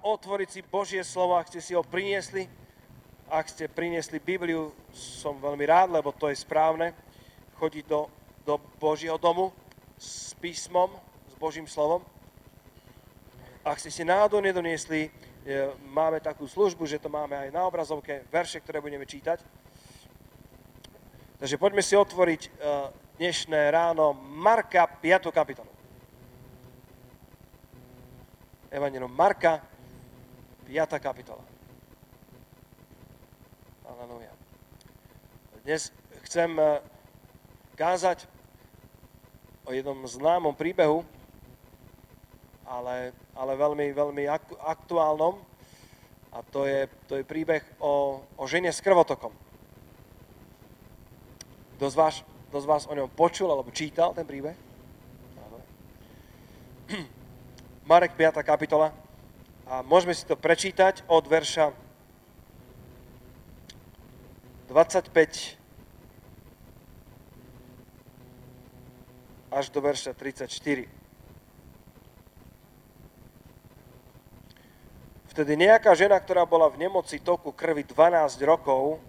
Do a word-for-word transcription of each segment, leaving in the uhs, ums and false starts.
otvoriť si Božie slovo, ak ste si ho priniesli. Ak ste priniesli Bibliu, som veľmi rád, lebo to je správne. Chodiť do, do Božieho domu s písmom, s Božím slovom. Ak ste si náhodou nedoniesli, máme takú službu, že to máme aj na obrazovke, verše, ktoré budeme čítať. Takže poďme si otvoriť dnešné ráno Marka piatu kapitolu. Evangelium Marka, piata kapitola. Aleluja. Dnes chcem kázať o jednom známom príbehu, ale, ale veľmi, veľmi aktuálnom, a to je, to je príbeh o, o žene s krvotokom. Kto z vás, kto z vás o ňom počul alebo čítal ten príbeh? Marek piata kapitola a môžeme si to prečítať od verša dvadsaťpäť až do verša tridsaťštyri. Vtedy nejaká žena, ktorá bola v nemoci toku krvi dvanásť rokov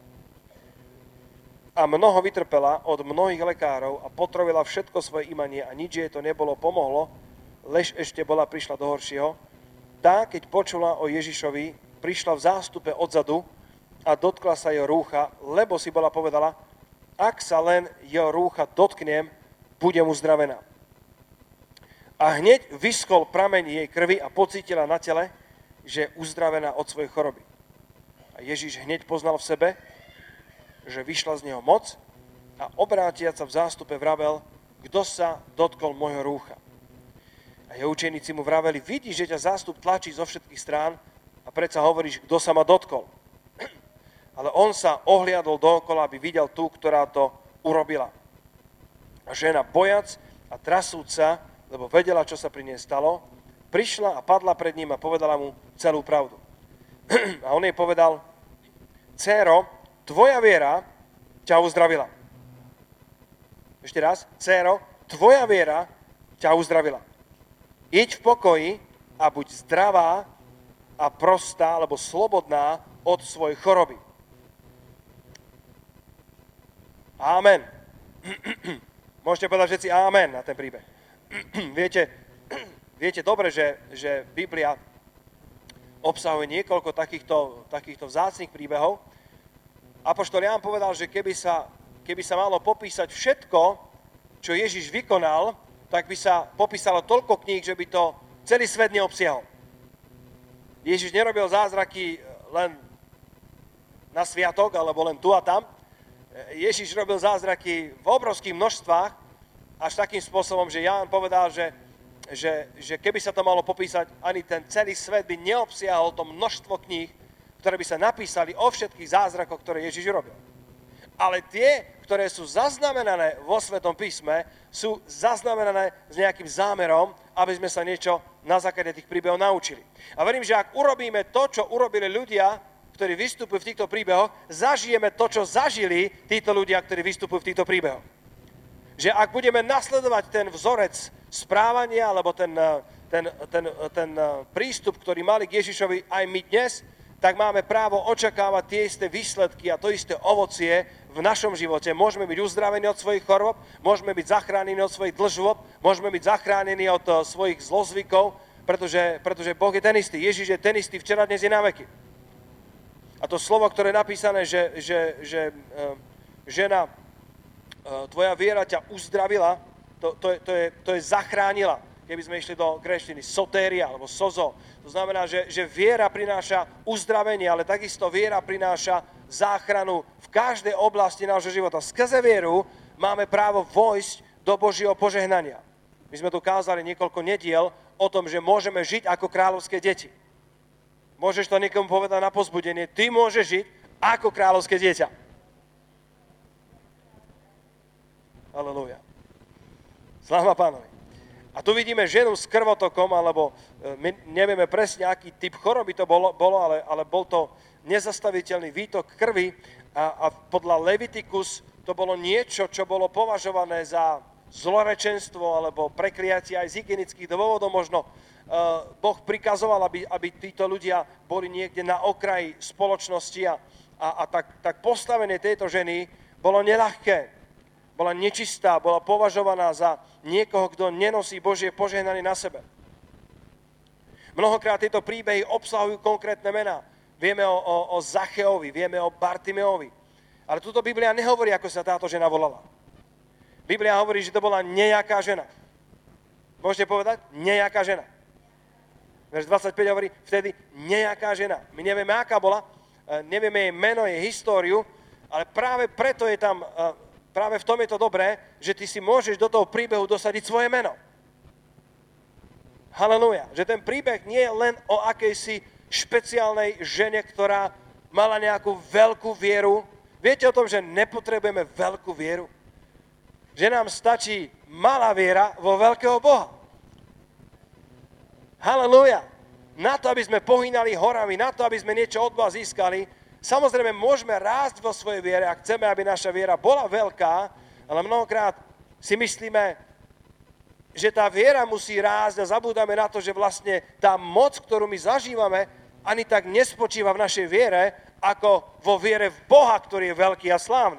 a mnoho vytrpela od mnohých lekárov a potrovila všetko svoje imanie a nič jej to nebolo pomohlo, lež ešte bola prišla do horšieho, tá, keď počula o Ježišovi, prišla v zástupe odzadu a dotkla sa jeho rúcha, lebo si bola povedala, ak sa len jeho rúcha dotknem, budem uzdravená. A hneď vyschol prameň jej krvi a pocítila na tele, že je uzdravená od svojej choroby. A Ježiš hneď poznal v sebe, že vyšla z neho moc a obrátiac sa v zástupe vravel, kto sa dotkol môjho rúcha. A jeho učeníci mu vraveli, vidíš, že ťa zástup tlačí zo všetkých strán a predsa hovoríš, kto sa ma dotkol. Ale on sa ohliadol dookola, aby videl tú, ktorá to urobila. A žena, bojac a trasúca, lebo vedela, čo sa pri nej stalo, prišla a padla pred ním a povedala mu celú pravdu. A on jej povedal, dcéro, tvoja viera ťa uzdravila. Ešte raz, dcéro, tvoja viera ťa uzdravila. Iď v pokoji a buď zdravá a prostá, alebo slobodná od svojej choroby. Amen. Môžete povedať všetci amen na ten príbeh. Viete, viete dobre, že, že Biblia obsahuje niekoľko takýchto, takýchto vzácnych príbehov. Apoštol Ján povedal, že keby sa, keby sa malo popísať všetko, čo Ježiš vykonal, tak by sa popísalo toľko kníh, že by to celý svet neobsiahol. Ježiš nerobil zázraky len na sviatok, alebo len tu a tam. Ježiš robil zázraky v obrovských množstvách, až takým spôsobom, že Ján povedal, že, že, že keby sa to malo popísať, ani ten celý svet by neobsiahol to množstvo kníh, ktoré by sa napísali o všetkých zázrakoch, ktoré Ježiš robil. Ale tie, ktoré sú zaznamenané vo Svetom písme, sú zaznamenané s nejakým zámerom, aby sme sa niečo na základe tých príbehov naučili. A verím, že ak urobíme to, čo urobili ľudia, ktorí vystupujú v týchto príbehoch, zažijeme to, čo zažili títo ľudia, ktorí vystupujú v týchto príbehoch. Že ak budeme nasledovať ten vzorec správania, alebo ten, ten, ten, ten prístup, ktorý mali k Ježišovi aj my dnes, tak máme právo očakávať tie isté výsledky a to isté ovocie v našom živote. Môžeme byť uzdravení od svojich chorôb, môžeme byť zachránení od svojich dlžôb, môžeme byť zachránení od uh, svojich zlozvykov, pretože, pretože Boh je ten istý. Ježiš je ten istý včera, dnes i na veky. A to slovo, ktoré je napísané, že, že, že uh, žena, uh, tvoja viera ťa uzdravila, to, to, je, to, je, to je zachránila. Keby sme išli do gréčtiny, sotéria alebo sozo. To znamená, že, že viera prináša uzdravenie, ale takisto viera prináša záchranu v každej oblasti nášho života. Skrze vieru máme právo vojsť do Božieho požehnania. My sme tu kázali niekoľko nediel o tom, že môžeme žiť ako kráľovské deti. Môžeš to niekomu povedať na povzbudenie. Ty môžeš žiť ako kráľovské dieťa. Halelúja. Sláva Pánovi. A tu vidíme ženu s krvotokom, alebo my nevieme presne, aký typ choroby to bolo, bolo ale, ale bol to nezastaviteľný výtok krvi a, a podľa Levitikus to bolo niečo, čo bolo považované za zlorečenstvo alebo prekliatie aj z hygienických dôvodov možno. Boh prikazoval, aby, aby títo ľudia boli niekde na okraji spoločnosti a, a, a tak, tak postavenie tejto ženy bolo neľahké. Bola nečistá, bola považovaná za niekoho, kto nenosí Božie požehnanie na sebe. Mnohokrát tieto príbehy obsahujú konkrétne mená. Vieme o, o, o Zacheovi, vieme o Bartimeovi. Ale túto Biblia nehovorí, ako sa táto žena volala. Biblia hovorí, že to bola nejaká žena. Môžete povedať? Nejaká žena. Verš dvadsaťpäť hovorí, vtedy nejaká žena. My nevieme, aká bola, nevieme jej meno, jej históriu, ale práve preto je tam, práve v tom je to dobré, že ty si môžeš do toho príbehu dosadiť svoje meno. Halelúja. Že ten príbeh nie je len o akejsi špeciálnej žene, ktorá mala nejakú veľkú vieru. Viete o tom, že nepotrebujeme veľkú vieru? Že nám stačí malá viera vo veľkého Boha. Halelúja. Na to, aby sme pohynali horami, na to, aby sme niečo od Boha získali, samozrejme môžeme rásť vo svojej viere a chceme, aby naša viera bola veľká, ale mnohokrát si myslíme, že tá viera musí rásť a zabúdame na to, že vlastne tá moc, ktorú my zažívame, ani tak nespočíva v našej viere, ako vo viere v Boha, ktorý je veľký a slávny.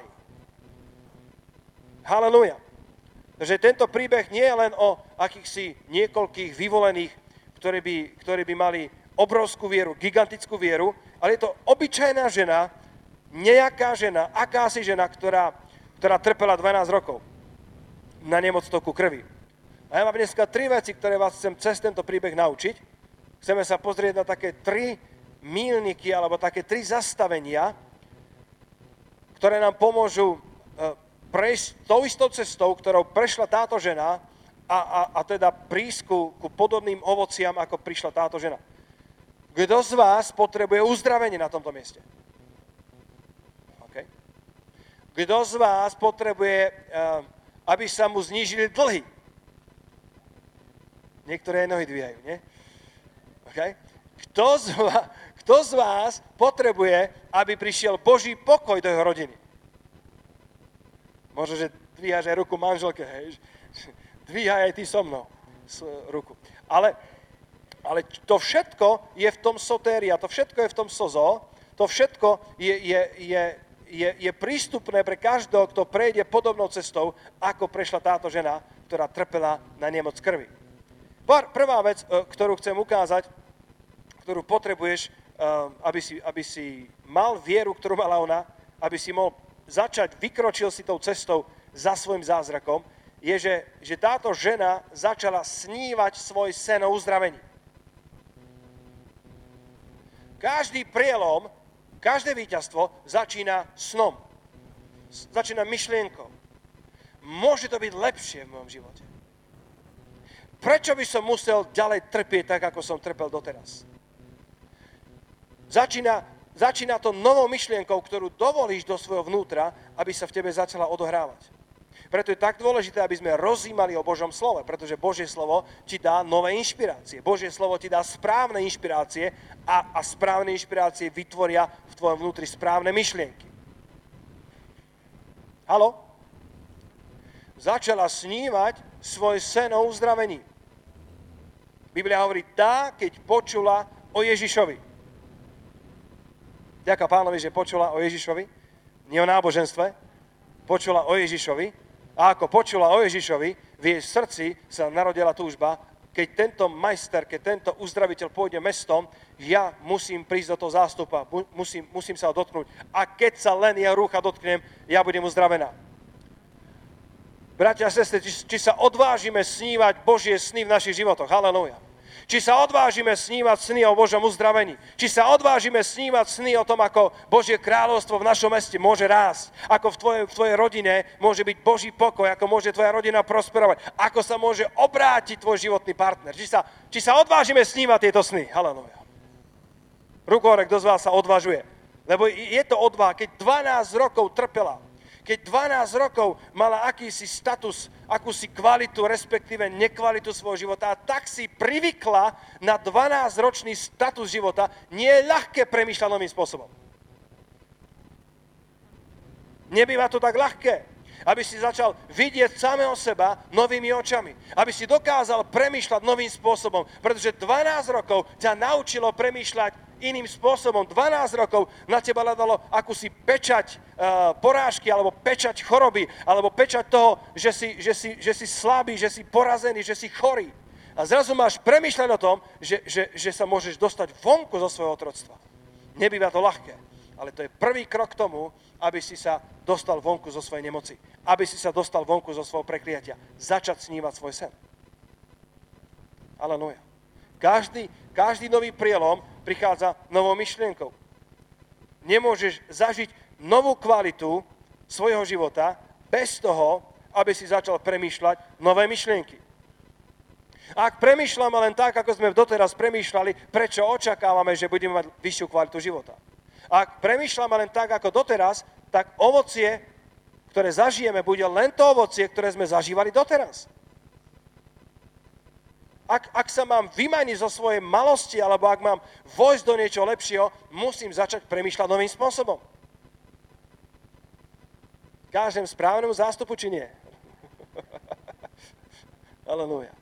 Halelúja. Takže tento príbeh nie je len o akýchsi niekoľkých vyvolených, ktorí by, ktorí by mali obrovskú vieru, gigantickú vieru, ale je to obyčajná žena, nejaká žena, akási žena, ktorá, ktorá trpela dvanásť rokov na nemoc toku krvi. A ja mám dneska tri veci, ktoré vás chcem cez tento príbeh naučiť. Chceme sa pozrieť na také tri míľniky, alebo také tri zastavenia, ktoré nám pomôžu prejsť tou istou cestou, ktorou prešla táto žena a, a, a teda prísť ku, ku podobným ovociam, ako prišla táto žena. Kto z vás potrebuje uzdravenie na tomto mieste? Okay. Kto z vás potrebuje, aby sa mu znížili dlhy? Niektoré nohy dvíhajú, nie? Okay. Kto, z vás, kto z vás potrebuje, aby prišiel Boží pokoj do jeho rodiny? Možno, že dvíhaš aj ruku manželke, hej? Dvíhaj aj ty so mnou ruku. Ale, ale to všetko je v tom sotéria, to všetko je v tom sozo, to všetko je, je, je, je, je prístupné pre každého, kto prejde podobnou cestou, ako prešla táto žena, ktorá trpela na nemoc krvi. Prvá vec, ktorú chcem ukázať, ktorú potrebuješ, aby si, aby si mal vieru, ktorú mala ona, aby si mohol začať, vykročil si tou cestou za svojim zázrakom, je, že, že táto žena začala snívať svoj sen o uzdravení. Každý prielom, každé víťazstvo začína snom. Začína myšlienkou. Môže to byť lepšie v mojom živote. Prečo by som musel ďalej trpieť tak, ako som trpel doteraz? Začína, začína to novou myšlienkou, ktorú dovolíš do svojho vnútra, aby sa v tebe začala odohrávať. Preto je tak dôležité, aby sme rozímali o Božom slove, pretože Božie slovo ti dá nové inšpirácie. Božie slovo ti dá správne inšpirácie a, a správne inšpirácie vytvoria v tvojom vnútri správne myšlienky. Haló? Začala snívať svoj sen o uzdravení. Biblia hovorí, tá, keď počula o Ježišovi. Ďakujem Pánovi, že počula o Ježišovi. Nie o náboženstve. Počula o Ježišovi. A ako počula o Ježišovi, v jej srdci sa narodila túžba, keď tento majster, keď tento uzdraviteľ pôjde mestom, ja musím prísť do toho zástupa, musím, musím sa ho dotknúť. A keď sa len jeho rúcha dotknem, ja budem uzdravená. Bratia a sestry, či, či sa odvážime snívať Božie sny v našich životoch. Halelúja. Či sa odvážime snívať sny o Božom uzdravení. Či sa odvážime snívať sny o tom, ako Božie kráľovstvo v našom meste môže rásť. Ako v tvojej, v tvojej rodine môže byť Boží pokoj. Ako môže tvoja rodina prosperovať. Ako sa môže obrátiť tvoj životný partner. Či sa, či sa odvážime snívať tieto sny. Halelúja. Ruku hore, kto z vás sa odvážuje. Lebo je to odvaha, keď dvanásť rokov trpela. Keď dvanásť rokov mala akýsi status, akúsi kvalitu, respektíve nekvalitu svojho života a tak si privykla na dvanásťročný status života, nie je ľahké premýšľať novým spôsobom. Nebýva to tak ľahké. Aby si začal vidieť samého seba novými očami. Aby si dokázal premýšľať novým spôsobom. Pretože dvanásť rokov ťa naučilo premýšľať iným spôsobom. dvanásť rokov na teba hľadalo akúsi pečať uh, porážky, alebo pečať choroby, alebo pečať toho, že si, že, si, že si slabý, že si porazený, že si chorý. A zrazu máš premýšľať o tom, že, že, že sa môžeš dostať vonku zo svojho otroctva. Nebýva to ľahké, ale to je prvý krok k tomu, aby si sa dostal vonku zo svojej nemoci. Aby si sa dostal vonku zo svojho prekliatia. Začať snívať svoj sen. Aleluja. Každý, každý nový prielom prichádza novou myšlienkou. Nemôžeš zažiť novú kvalitu svojho života bez toho, aby si začal premýšľať nové myšlienky. Ak premýšľame len tak, ako sme doteraz premýšľali, prečo očakávame, že budeme mať vyššiu kvalitu života? Ak premýšľame len tak, ako doteraz, tak ovocie, ktoré zažijeme, bude len to ovocie, ktoré sme zažívali doteraz. Ak, ak sa mám vymaniť zo svojej malosti, alebo ak mám vojsť do niečo lepšieho, musím začať premýšľať novým spôsobom. Kážem správnemu zástupu, či nie? Aleluja.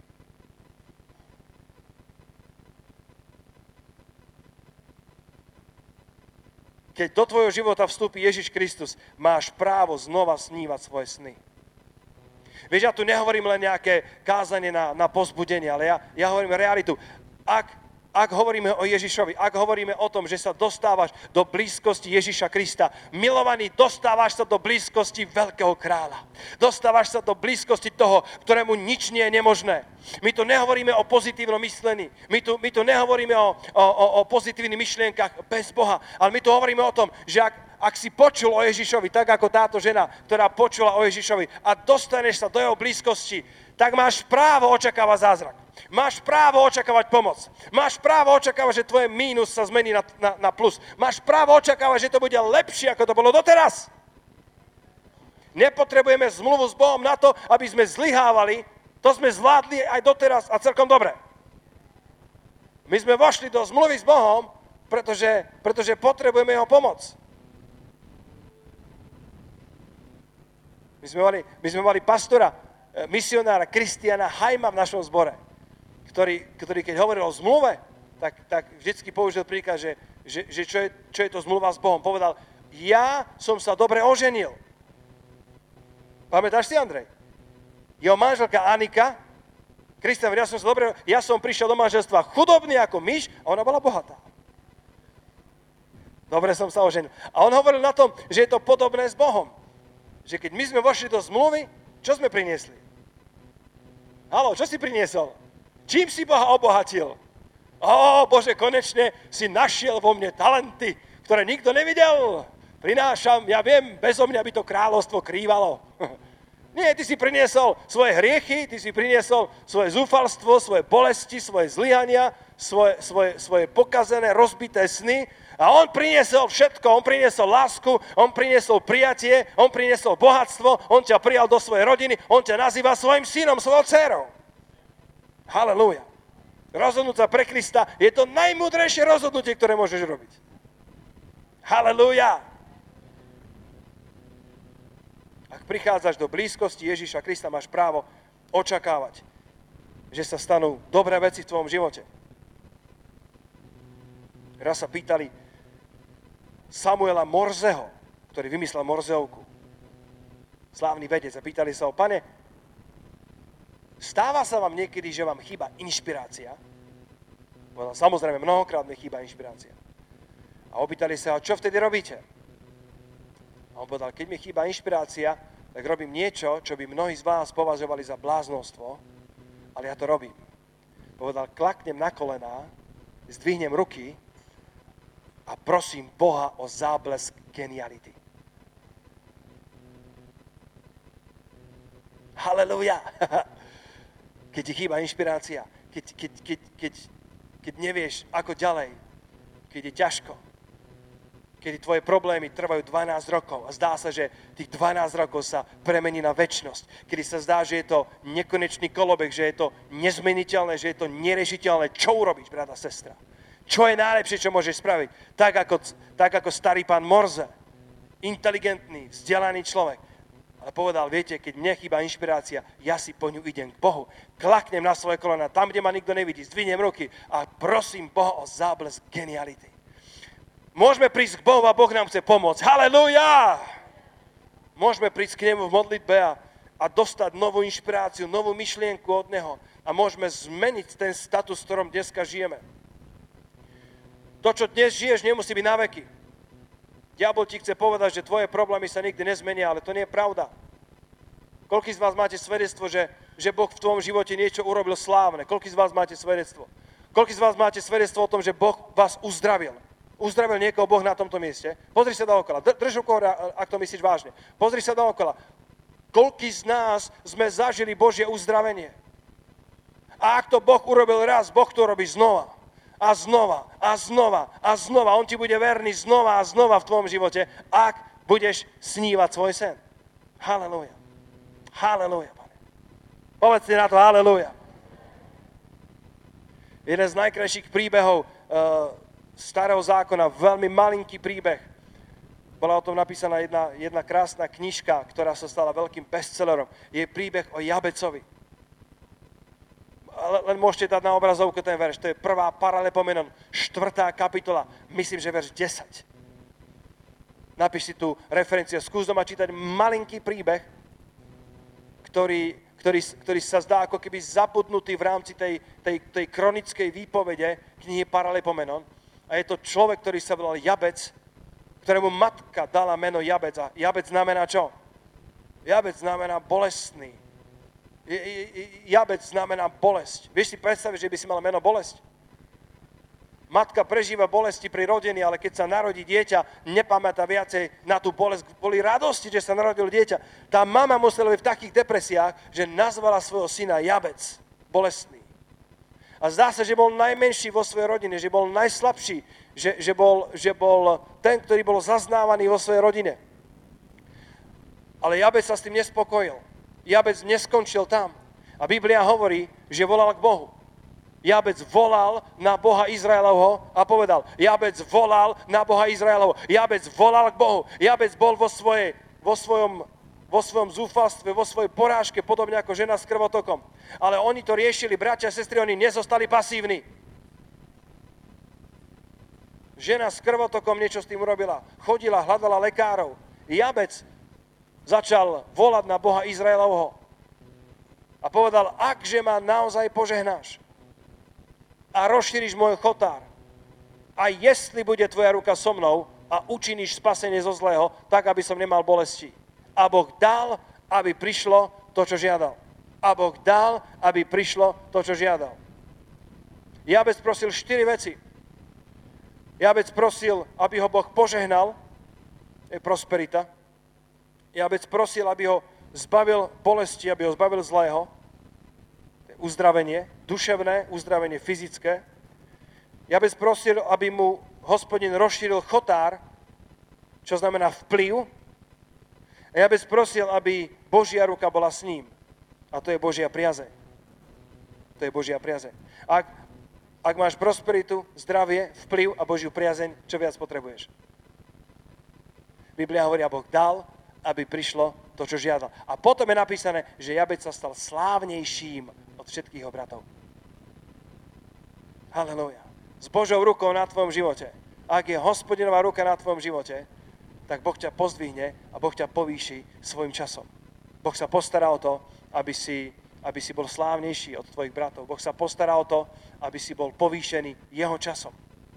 Keď do tvojho života vstúpi Ježiš Kristus, máš právo znova snívať svoje sny. Vieš, ja tu nehovorím len nejaké kázanie na, na povzbudenie, ale ja, ja hovorím realitu. Ak, ak hovoríme o Ježišovi, ak hovoríme o tom, že sa dostávaš do blízkosti Ježiša Krista, milovaný, dostávaš sa do blízkosti veľkého kráľa. Dostávaš sa do blízkosti toho, ktorému nič nie je nemožné. My tu nehovoríme o pozitívnom myslení, my tu, my tu nehovoríme o, o, o pozitívnych myšlienkach bez Boha, ale my tu hovoríme o tom, že ak, ak si počul o Ježišovi, tak ako táto žena, ktorá počula o Ježišovi a dostaneš sa do jeho blízkosti, tak máš právo očakávať zázrak. Máš právo očakávať pomoc. Máš právo očakávať, že tvoje mínus sa zmení na, na, na plus. Máš právo očakávať, že to bude lepšie, ako to bolo doteraz. Nepotrebujeme zmluvu s Bohom na to, aby sme zlyhávali. To sme zvládli aj doteraz a celkom dobre. My sme vošli do zmluvy s Bohom, pretože, pretože potrebujeme jeho pomoc. My sme mali, my sme mali pastora, misionára Kristiana Hajma v našom zbore, ktorý, ktorý keď hovoril o zmluve, tak, tak vždycky použil príklad, že, že, že čo, je, čo je to zmluva s Bohom. Povedal, ja som sa dobre oženil. Pamätáš si, Andrej? Jeho manželka Anika, Kristian, ja som sa dobre, ja som prišiel do manželstva chudobný ako myš a ona bola bohatá. Dobre som sa oženil. A on hovoril na tom, že je to podobné s Bohom. Že keď my sme vošli do zmluvy, čo sme priniesli? Haló, čo si priniesol? Čím si Boha obohatil? Ó, Bože, konečne si našiel vo mne talenty, ktoré nikto nevidel. Prinášam, ja viem, bezo mňa by to kráľovstvo krývalo. Nie, ty si priniesol svoje hriechy, ty si priniesol svoje zúfalstvo, svoje bolesti, svoje zlyhania, svoje, svoje, svoje pokazené, rozbité sny. A on priniesol všetko, on priniesol lásku, on priniesol prijatie, on priniesol bohatstvo, on ťa prijal do svojej rodiny, on ťa nazýva svojim synom, svojou dcerou. Halelúja. Rozhodnúť sa pre Krista je to najmúdrejšie rozhodnutie, ktoré môžeš robiť. Halelúja. Ak prichádzaš do blízkosti Ježiša Krista, máš právo očakávať, že sa stanú dobré veci v tvojom živote. Raz sa pýtali Samuela Morzeho, ktorý vymyslel Morzeovku, slávny vedec, a pýtali sa ho, pane, stáva sa vám niekedy, že vám chýba inšpirácia? Povedal, samozrejme, mnohokrát mi chýba inšpirácia. A opýtali sa ho, čo vtedy robíte? A on povedal, keď mi chýba inšpirácia, tak robím niečo, čo by mnohí z vás považovali za bláznostvo, ale ja to robím. Povedal, klaknem na kolená, zdvihnem ruky a prosím Boha o záblesk geniality. Halelúja! Keď ti chýba inšpirácia, keď, keď, keď, keď, keď nevieš, ako ďalej, keď je ťažko, kedy tvoje problémy trvajú dvanásť rokov a zdá sa, že tých dvanásť rokov sa premení na večnosť, kedy sa zdá, že je to nekonečný kolobek, že je to nezmeniteľné, že je to nerešiteľné. Čo urobíš, brat a sestra? Čo je najlepšie, čo môžeš spraviť? Tak ako, tak ako starý pán Morze, inteligentný, vzdelaný človek, Ale povedal, viete, keď mne chýba inšpirácia, ja si po ňu idem k Bohu. Klaknem na svoje kolena, tam, kde ma nikto nevidí, zdvihnem ruky a prosím Boha o záblesk geniality. Môžeme prísť k Bohu a Boh nám chce pomôcť. Halelúja! Môžeme prísť k nemu v modlitbe a, a dostať novú inšpiráciu, novú myšlienku od neho. A môžeme zmeniť ten status, v ktorom dneska žijeme. To, čo dnes žiješ, nemusí byť na veky. Diabol ti chce povedať, že tvoje problémy sa nikdy nezmenia, ale to nie je pravda. Koľký z vás máte svedectvo, že, že Boh v tvojom živote niečo urobil slávne? Koľký z vás máte svedectvo? Koľký z vás máte svedectvo o tom, že Boh vás uzdravil? Uzdravil niekoho Boh na tomto mieste? Pozri sa dookola. Drž ruku, ak to myslíš vážne. Pozri sa dookola. Koľký z nás sme zažili Božie uzdravenie? A ak to Boh urobil raz, Boh to robí znova. A znova, a znova, a znova. On ti bude verný znova a znova v tvojom živote, ak budeš snívať svoj sen. Halelúja. Halelúja, Pane. Povedzte na to halelúja. Jeden z najkrajších príbehov uh, starého zákona, veľmi malinký príbeh. Bola o tom napísaná jedna, jedna krásna knižka, ktorá sa stala veľkým bestsellerom. Je príbeh o Jabecovi. Len môžete dať na obrazovku ten verš. To je prvá Paralepomenon, štvrtá kapitola, myslím, že verš desať. Napíš si tú referenciu. Skús doma čítať malinký príbeh, ktorý, ktorý, ktorý sa zdá ako keby zabudnutý v rámci tej, tej, tej kronickej výpovede knihy Paralepomenon. A je to človek, ktorý sa volal Jabec, ktorému matka dala meno Jabec. A Jabec znamená čo? Jabec znamená bolestný. Jabec znamená bolesť. Vieš si predstaviť, že by si mal meno bolesť? Matka prežíva bolesti pri rodení, ale keď sa narodí dieťa, nepamätá viacej na tú bolesť. Boli radosti, že sa narodil dieťa. Tá mama musela byť v takých depresiách, že nazvala svojho syna Jabec, bolestný. A zdá sa, že bol najmenší vo svojej rodine, že bol najslabší, že, že, bol, že bol ten, ktorý bol zaznávaný vo svojej rodine. Ale Jabec sa s tým nespokojil. Jabec neskončil tam. A Biblia hovorí, že volal k Bohu. Jabec volal na Boha Izraelovho a povedal, Jabec volal na Boha Izraelovho. Jabec volal k Bohu. Jabec bol vo, svojej, vo, svojom, vo svojom zúfalstve, vo svojej porážke, podobne ako žena s krvotokom. Ale oni to riešili, bratia a sestry, oni nezostali pasívni. Žena s krvotokom niečo s tým urobila. Chodila, hľadala lekárov. Jabec začal volať na Boha Izraelovho a povedal, akže ma naozaj požehnáš a rozšíriš môj chotár a jestli bude tvoja ruka so mnou a učiníš spasenie zo zlého, tak, aby som nemal bolesti. A Boh dal, aby prišlo to, čo žiadal. A Boh dal, aby prišlo to, čo žiadal. Jabec prosil štyri veci. Jabec prosil, aby ho Boh požehnal, je prosperita. Jabec prosil, aby ho zbavil bolesti, aby ho zbavil zlého. Uzdravenie, duševné, uzdravenie fyzické. Jabec prosil, aby mu Hospodin rozšíril chotár, čo znamená vplyv. A Jabec prosil, aby Božia ruka bola s ním. A to je Božia priazeň. To je Božia priazeň. Ak, ak máš prosperitu, zdravie, vplyv a Božiu priazeň, čo viac potrebuješ? Biblia hovorí, a Boh dal, aby prišlo to, čo žiadal. A potom je napísané, že Jabec sa stal slávnejším od všetkých jeho bratov. Halelúja. S Božou rukou na tvojom živote. Ak je Hospodinová ruka na tvojom živote, tak Boh ťa pozdvihne a Boh ťa povýši svojim časom. Boh sa postará o to, aby si, aby si bol slávnejší od tvojich bratov. Boh sa postará o to, aby si bol povýšený jeho časom.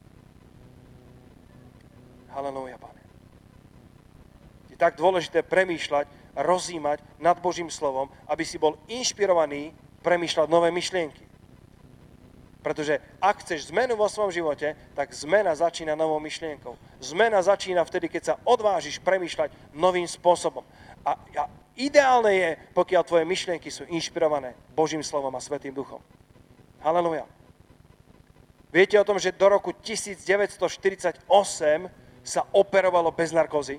Halelúja, Pane. Je tak dôležité premýšľať, rozímať nad Božím slovom, aby si bol inšpirovaný premýšľať nové myšlienky. Pretože ak chceš zmenu vo svojom živote, tak zmena začína novou myšlienkou. Zmena začína vtedy, keď sa odvážiš premýšľať novým spôsobom. A, a ideálne je, pokiaľ tvoje myšlienky sú inšpirované Božím slovom a Svätým Duchom. Halelúja. Viete o tom, že do roku devätnásťstoštyridsaťosem sa operovalo bez narkózy?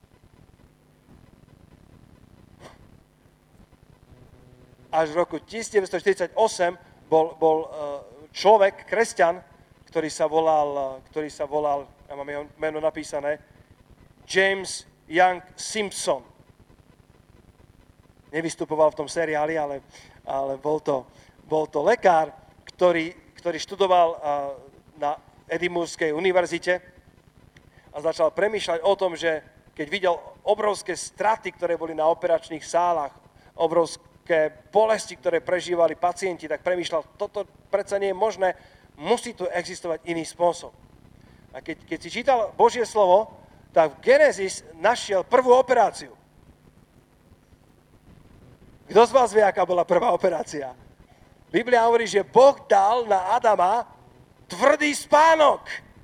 Až v roku devätnásťstoštyridsaťosem bol, bol človek, kresťan, ktorý sa volal, ktorý sa volal, ja mám jeho meno napísané, James Young Simpson. nevystupoval v tom seriáli, ale, ale bol, to, bol to lekár, ktorý, ktorý študoval na Edinburghskej univerzite a začal premýšľať o tom, že keď videl obrovské straty, ktoré boli na operačných sálach, obrovské bolesti, ktoré prežívali pacienti, tak premýšľal, toto predsa nie je možné, musí tu existovať iný spôsob. A keď, keď si čítal Božie slovo, tak v Genesis našiel prvú operáciu. Kto z vás vie, aká bola prvá operácia? Biblia hovorí, že Boh dal na Adama tvrdý spánok.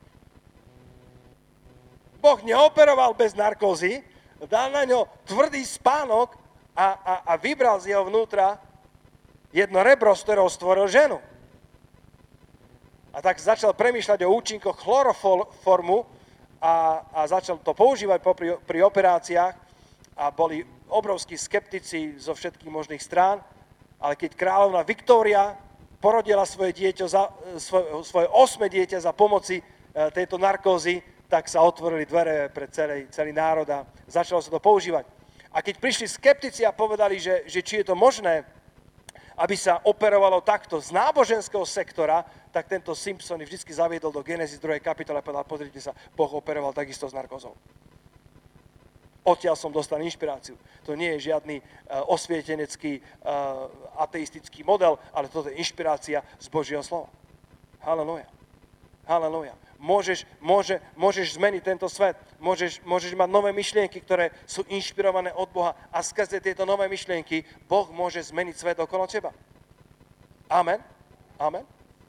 Boh neoperoval bez narkózy, dal na ňo tvrdý spánok a, a, a vybral z jeho vnútra jedno rebro, z ktorého stvoril ženu. A tak začal premýšľať o účinkoch chloroformu a, a začal to používať pri, pri operáciách a boli obrovskí skeptici zo všetkých možných strán, ale keď kráľovna Viktória porodila svoje dieťa, za, svoje, svoje osme dieťa za pomoci tejto narkózy, tak sa otvorili dvere pre celý, celý národ a začalo sa to používať. A keď prišli skeptici a povedali, že, že či je to možné, aby sa operovalo takto z náboženského sektora, tak tento Simpson vždy zaviedol do Genesis druhej kapitoly a povedal, pozrite sa, Boh operoval takisto s narkózou. Odtiaľ som dostal inšpiráciu. To nie je žiadny uh, osvietenecký, uh, ateistický model, ale toto je inšpirácia z Božieho slova. Halelúja. Halelúja. Môžeš, môže, môžeš zmeniť tento svet. Môžeš, môžeš mať nové myšlienky, ktoré sú inšpirované od Boha a skrze tieto nové myšlienky Boh môže zmeniť svet okolo teba. Amen. Amen.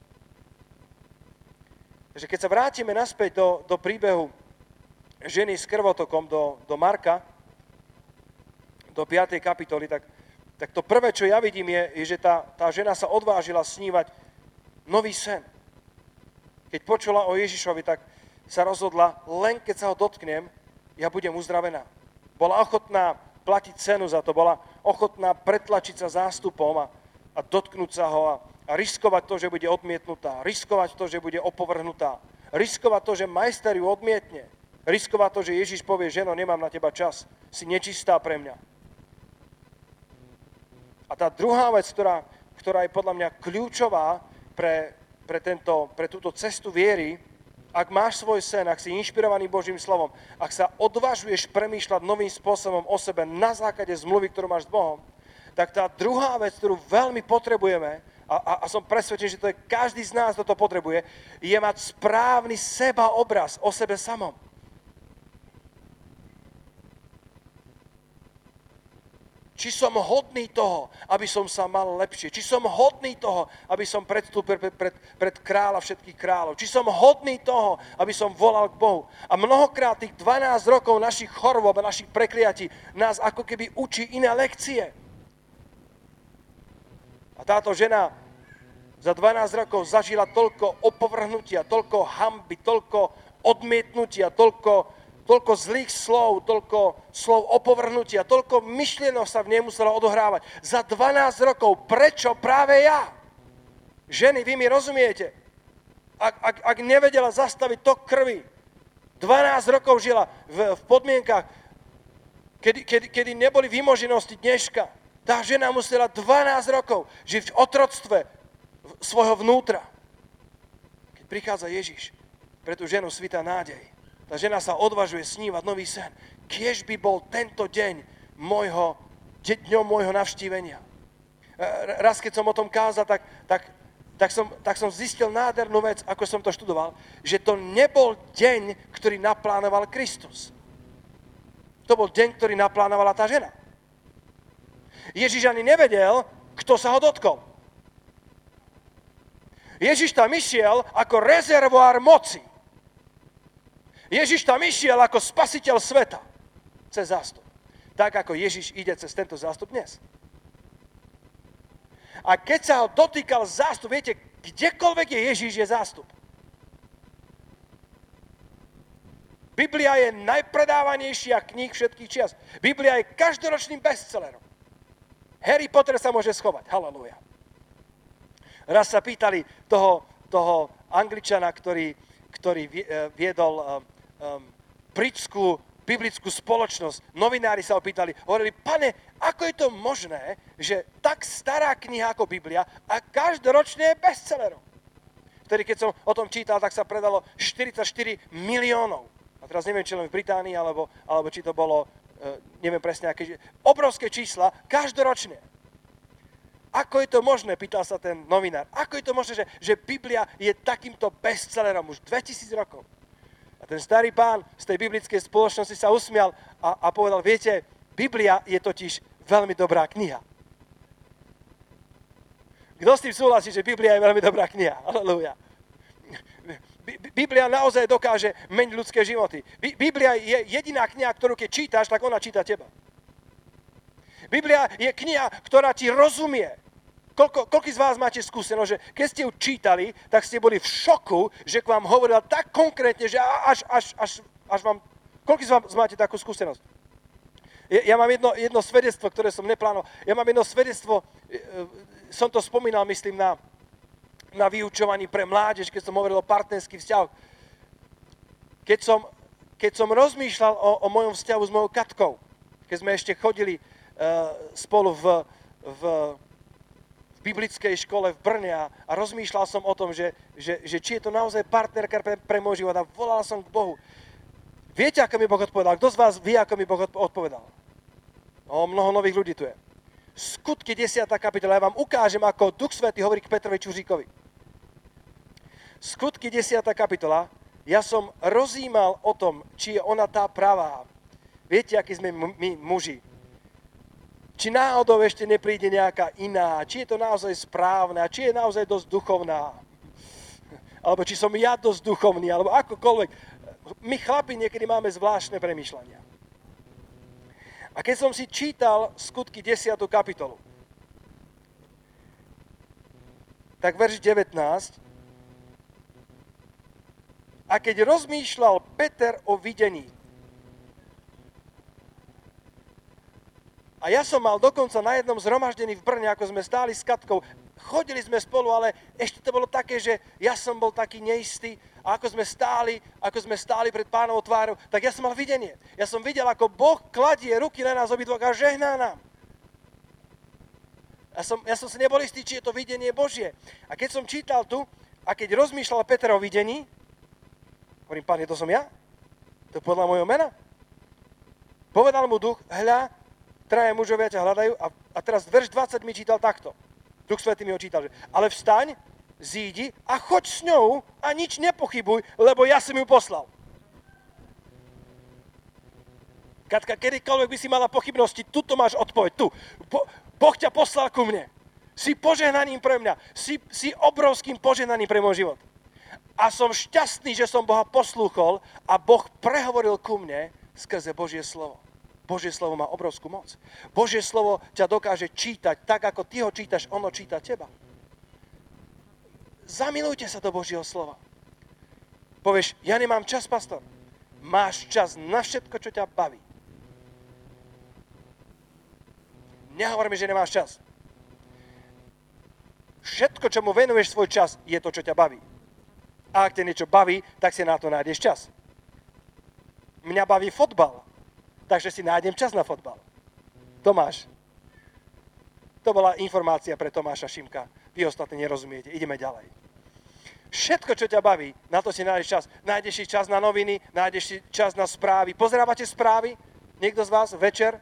Takže keď sa vrátime naspäť do, do príbehu ženy s krvotokom, do, do Marka, do piatej kapitoly, tak, tak to prvé, čo ja vidím, je, je že tá, tá žena sa odvážila snívať nový sen. Keď počula o Ježišovi, tak sa rozhodla, len keď sa ho dotknem, ja budem uzdravená. Bola ochotná platiť cenu za to, bola ochotná pretlačiť sa zástupom a, a dotknúť sa ho a, a riskovať to, že bude odmietnutá, riskovať to, že bude opovrhnutá, riskovať to, že majster ju odmietne, riskovať to, že Ježiš povie, ženo, nemám na teba čas, si nečistá pre mňa. A tá druhá vec, ktorá, ktorá je podľa mňa kľúčová pre Pre, tento, pre túto cestu viery, ak máš svoj sen, ak si inšpirovaný Božím slovom, ak sa odvážuješ premýšľať novým spôsobom o sebe na základe zmluvy, ktorú máš s Bohom, tak tá druhá vec, ktorú veľmi potrebujeme, a, a, a som presvedčený, že to je každý z nás, kto to potrebuje, je mať správny sebaobraz o sebe samom. Či som hodný toho, aby som sa mal lepšie. Či som hodný toho, aby som predstúpil pred, pred, pred kráľa všetkých kráľov. Či som hodný toho, aby som volal k Bohu. A mnohokrát tých dvanásť rokov našich chorôb a našich prekliatí nás ako keby učí iné lekcie. A táto žena za dvanásť rokov zažila toľko opovrhnutia, toľko hanby, toľko odmietnutia, toľko toľko zlých slov, toľko slov opovrhnutia, toľko myšlienok sa v nej muselo odohrávať. Za dvanásť rokov, prečo práve ja? Ženy, vy mi rozumiete? Ak, ak, ak nevedela zastaviť tok krvi, dvanásť rokov žila v, v podmienkach, kedy, kedy, kedy neboli výmoženosti dneška. Tá žena musela dvanásť rokov žiť v otroctve svojho vnútra. Keď prichádza Ježiš, pre tú ženu svitá nádej. Tá žena sa odvažuje snívať nový sen. Kiež by bol tento deň môjho, dňom môjho navštívenia. Raz, keď som o tom kázal, tak, tak, tak, som, tak som zistil nádhernú vec, ako som to študoval, že to nebol deň, ktorý naplánoval Kristus. To bol deň, ktorý naplánovala tá žena. Ježiš ani nevedel, kto sa ho dotkol. Ježiš tam išiel ako rezervoár moci. Ježiš tam išiel ako spasiteľ sveta cez zástup. Tak ako Ježiš ide cez tento zástup dnes. A keď sa ho dotýkal zástup, viete, kdekoľvek je Ježiš, je zástup. Biblia je najpredávanejšia kníh všetkých čias. Biblia je každoročným bestsellerom. Harry Potter sa môže schovať. Halelúja. Raz sa pýtali toho, toho Angličana, ktorý, ktorý viedol um, britskú biblickú spoločnosť. Novinári sa opýtali, hovorili, pane, ako je to možné, že tak stará kniha ako Biblia a každoročne je bestsellerom. Vtedy, keď som o tom čítal, tak sa predalo štyridsaťštyri miliónov. A teraz neviem, či len v Británii, alebo, alebo či to bolo, neviem presne, aké, obrovské čísla, každoročne. Ako je to možné, pýtal sa ten novinár, ako je to možné, že, že Biblia je takýmto bestsellerom už dvetisíc rokov? A ten starý pán z tej biblickej spoločnosti sa usmial a, a povedal, viete, Biblia je totiž veľmi dobrá kniha. Kto s tým súhlasí, že Biblia je veľmi dobrá kniha? Halelúja. Biblia naozaj dokáže meniť ľudské životy. Biblia je jediná kniha, ktorú keď čítaš, tak ona číta teba. Biblia je kniha, ktorá ti rozumie. Koľko, koľko z vás máte skúsenosť, že keď ste ju čítali, tak ste boli v šoku, že k vám hovorila tak konkrétne, že až, až, až, až vám... Koľko z vás máte takú skúsenosť? Ja, ja mám jedno, jedno svedectvo, ktoré som neplánoval. Ja mám jedno svedectvo, som to spomínal, myslím, na, na vyučovaní pre mládež, keď som hovoril o partnerských vzťahoch. Keď som, keď som rozmýšľal o, o mojom vzťahu s mojou Katkou, keď sme ešte chodili uh, spolu v, v, v biblickej škole v Brne a, a rozmýšľal som o tom, že, že, že či je to naozaj partnerka pre, pre môj život a volal som k Bohu. Viete, ako mi Boh odpovedal? Kto z vás vie, ako mi Boh odpovedal? No, mnoho nových ľudí tu je. Skutky desiata kapitola. Ja vám ukážem, ako Duch Svätý hovorí k Petrovi Čuříkovi. Skutky desiata kapitola. Ja som rozímal o tom, či je ona tá pravá. Viete, akí sme my muži. Či náhodou ešte nepríde nejaká iná. Či je to naozaj správne. Či je naozaj dosť duchovná. Alebo či som ja dosť duchovný. Alebo akokoľvek. My chlapi niekedy máme zvláštne premýšľania. A keď som si čítal Skutky desiatu kapitolu, tak verš devätnásť. A keď rozmýšľal Peter o videní, a ja som mal dokonca na jednom zhromaždení v Brne, ako sme stáli s Katkou, chodili sme spolu, ale ešte to bolo také, že ja som bol taký neistý a ako sme stáli, ako sme stáli pred Pánovou tvárou, tak ja som mal videnie. Ja som videl, ako Boh kladie ruky na nás obidvoch a žehná nám. Ja som, ja som si nebol istý, či je to videnie Božie. A keď som čítal tu, a keď rozmýšľal Peter o videní, hovorím, Pane, to som ja? To je podľa mojho mena? Povedal mu duch, hľa, traja mužovia ťa hľadajú a, a teraz verš dvadsať mi čítal takto. Duch Svätý mi ho čítal, že ale vstaň, zídi a choď s ňou a nič nepochybuj, lebo ja som ju poslal. Katka, kedykoľvek by si mala pochybnosti, tuto máš odpoveď, tu. Bo, boh ťa poslal ku mne. Si požehnaním pre mňa. Si, si obrovským požehnaním pre môj život. A som šťastný, že som Boha poslúchol a Boh prehovoril ku mne skrze Božie slovo. Božie slovo má obrovskú moc. Božie slovo ťa dokáže čítať tak, ako ty ho čítaš, ono číta teba. Zamilujte sa do Božieho slova. Povieš, ja nemám čas, pastor. Máš čas na všetko, čo ťa baví. Nehovor mi, že nemáš čas. Všetko, čomu venuješ svoj čas, je to, čo ťa baví. A ak ťa niečo baví, tak si na to nájdeš čas. Mňa baví fotbal. Takže si nájdem čas na fotbal. Tomáš. To bola informácia pre Tomáša Šimka. Vy ostatní nerozumiete. Ideme ďalej. Všetko, čo ťa baví, na to si nájdeš čas. Nájdeš si čas na noviny, nájdeš si čas na správy. Pozerávate správy? Niekto z vás večer?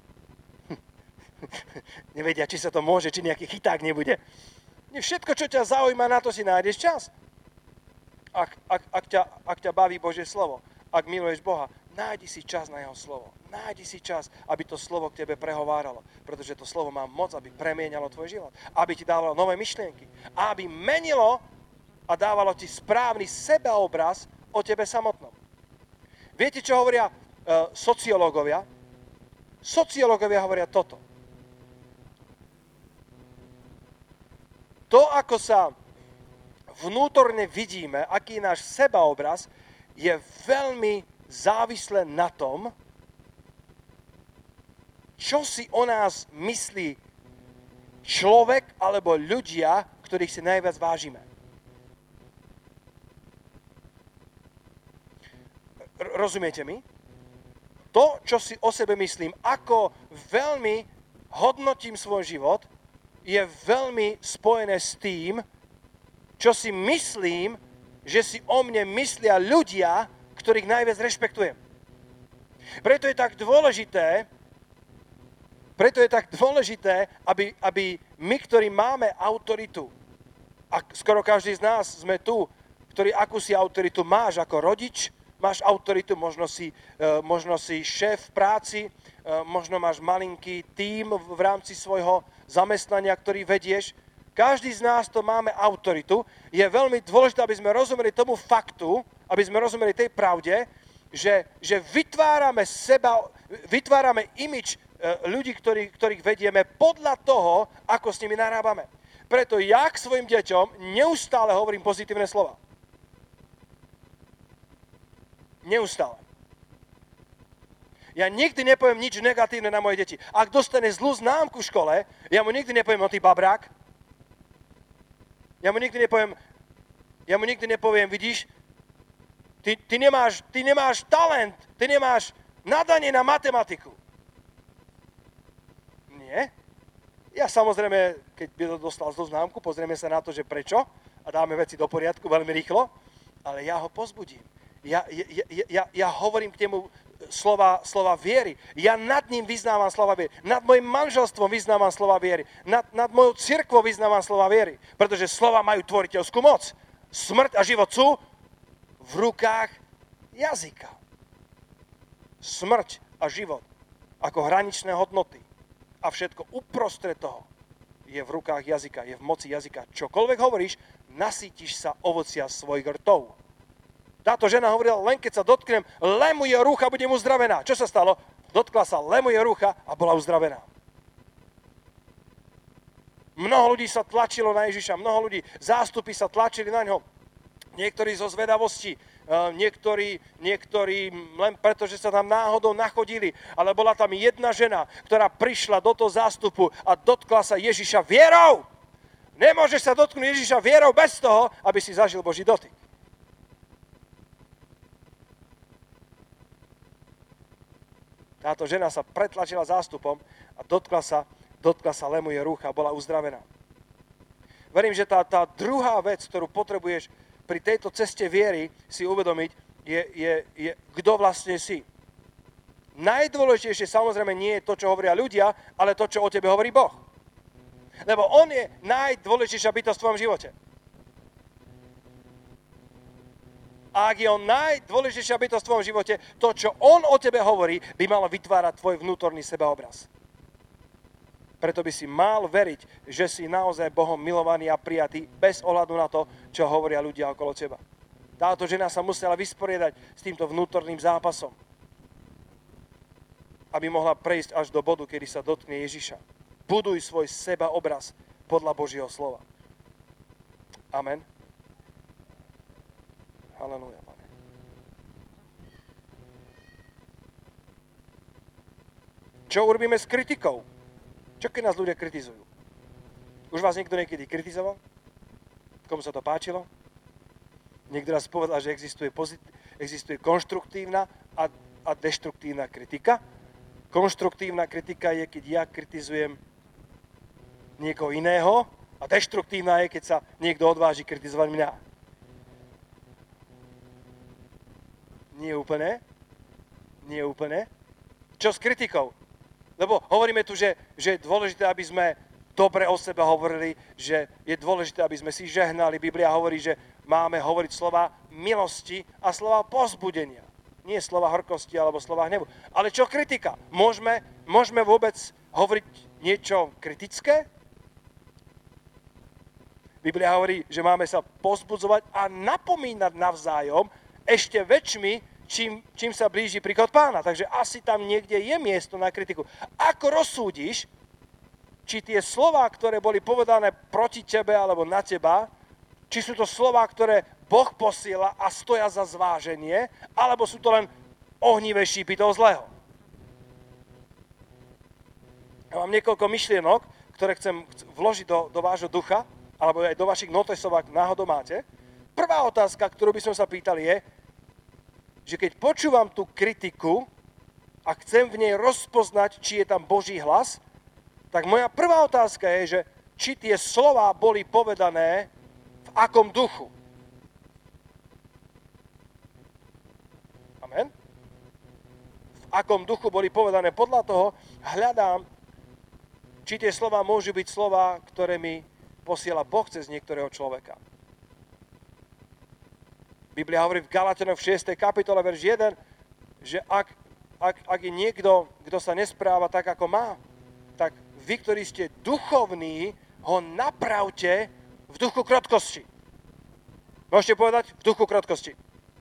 Nevedia, či sa to môže, či nejaký chyták nebude. Všetko, čo ťa zaujíma, na to si nájdeš čas. Ak, ak, ak, ťa, ak ťa baví Božie slovo, ak miluješ Boha, nájdi si čas na jeho slovo. Nájdi si čas, aby to slovo k tebe prehováralo. Pretože to slovo má moc, aby premieňalo tvoj život. Aby ti dávalo nové myšlienky. Aby menilo a dávalo ti správny sebaobraz o tebe samotnom. Viete, čo hovoria uh, sociológovia? Sociológovia hovoria toto. To, ako sa vnútorne vidíme, aký je náš sebaobraz, je veľmi závislé na tom, čo si o nás myslí človek alebo ľudia, ktorých si najviac vážime. R- rozumiete mi? To, čo si o sebe myslím, ako veľmi hodnotím svoj život, je veľmi spojené s tým, čo si myslím, že si o mne myslia ľudia, ktorých najviac rešpektujem. Preto je tak dôležité, preto je tak dôležité, aby, aby my, ktorí máme autoritu, a skoro každý z nás sme tu, ktorý akúsi autoritu máš ako rodič, máš autoritu, možno si, možno si šéf v práci, možno máš malinký tím v rámci svojho zamestnania, ktorý vedieš. Každý z nás to máme autoritu. Je veľmi dôležité, aby sme rozumeli tomu faktu, aby sme rozumeli tej pravde, že, že vytvárame seba, vytvárame imič ľudí, ktorý, ktorých vedieme podľa toho, ako s nimi narábame. Preto ja k svojim deťom neustále hovorím pozitívne slova. Neustále. Ja nikdy nepoviem nič negatívne na moje deti. Ak dostane zlú známku v škole, ja mu nikdy nepoviem, no ty babrák. Ja mu nikdy nepoviem, ja mu nikdy nepoviem, vidíš, ty, ty, nemáš, ty nemáš talent, ty nemáš nadanie na matematiku. Nie. Ja samozrejme, keď by dostal zlú známku, pozrieme sa na to, že prečo a dáme veci do poriadku veľmi rýchlo, ale ja ho pozbudím. Ja, ja, ja, ja hovorím k nemu slova, slova viery. Ja nad ním vyznávam slova viery. Nad mojim manželstvom vyznávam slova viery. Nad, nad mojou cirkvou vyznávam slova viery. Pretože slova majú tvoriteľskú moc. Smrť a život sú v rukách jazyka. Smrť a život ako hraničné hodnoty. A všetko uprostred toho je v rukách jazyka, je v moci jazyka. Čokoľvek hovoríš, nasítiš sa ovocia svojich rtov. Táto žena hovorila, len keď sa dotknem lemu je rúcha, budem uzdravená. Čo sa stalo? Dotkla sa lemu je rúcha a bola uzdravená. Mnoho ľudí sa tlačilo na Ježiša, mnoho ľudí, zástupy sa tlačili na ňo. Niektorí zo zvedavosti, niektorí, niektorí len preto, že sa tam náhodou nachodili. Ale bola tam jedna žena, ktorá prišla do toho zástupu a dotkla sa Ježiša vierou. Nemôžeš sa dotknúť Ježiša vierou bez toho, aby si zažil Boží dotyk. Táto žena sa pretlačila zástupom a dotkla sa, dotkla sa lemu je rúcha a bola uzdravená. Verím, že tá, tá druhá vec, ktorú potrebuješ pri tejto ceste viery si uvedomiť, je, je, je kto vlastne si. Najdôležitejšie samozrejme nie je to, čo hovoria ľudia, ale to, čo o tebe hovorí Boh. Lebo on je najdôležitejšia bytosť v tvojom živote. A ak je on najdôležitejšia bytosť v tvojom živote, to, čo on o tebe hovorí, by malo vytvárať tvoj vnútorný sebaobraz. Preto by si mal veriť, že si naozaj Bohom milovaný a prijatý bez ohľadu na to, čo hovoria ľudia okolo teba. Táto žena sa musela vysporiadať s týmto vnútorným zápasom, aby mohla prejsť až do bodu, kedy sa dotkne Ježiša. Buduj svoj sebaobraz podľa Božieho slova. Amen. Halelúja, Pane. Čo urobíme s kritikou? Čo keď nás ľudia kritizujú? Už vás niekto niekedy kritizoval? Komu sa to páčilo? Niekto raz povedal, že existuje, pozit- existuje konštruktívna a, a deštruktívna kritika. Konštruktívna kritika je, keď ja kritizujem niekoho iného a deštruktívna je, keď sa niekto odváži kritizovať mňa. Nie úplne. Nie úplne. Čo s kritikou? Lebo hovoríme tu, že, že je dôležité, aby sme dobre o sebe hovorili, že je dôležité, aby sme si žehnali. Biblia hovorí, že máme hovoriť slova milosti a slova povzbudenia. Nie slova horkosti alebo slova hnevu. Ale čo kritika? Môžeme, môžeme vôbec hovoriť niečo kritické? Biblia hovorí, že máme sa povzbudzovať a napomínať navzájom ešte väčšmi, čím, čím sa blíži príchod Pána. Takže asi tam niekde je miesto na kritiku. Ako rozsúdiš, či tie slová, ktoré boli povedané proti tebe alebo na teba, či sú to slová, ktoré Boh posiela a stoja za zváženie, alebo sú to len ohnivé šípy toho zlého. Ja mám niekoľko myšlienok, ktoré chcem vložiť do, do vášho ducha, alebo aj do vašich notesov, ak náhodou máte. Prvá otázka, ktorú by som sa pýtal, je, že keď počúvam tú kritiku a chcem v nej rozpoznať, či je tam Boží hlas, tak moja prvá otázka je, že či tie slová boli povedané v akom duchu. Amen. V akom duchu boli povedané. Podľa toho hľadám, či tie slová môžu byť slová, ktoré mi posiela Boh cez niektorého človeka. Biblia hovorí v Galatianoch v šiestej kapitole, verš jeden, že ak, ak, ak je niekto, kto sa nespráva tak, ako má, tak vy, ktorí ste duchovní, ho napravte v duchu krotkosti. Môžete povedať? V duchu krotkosti.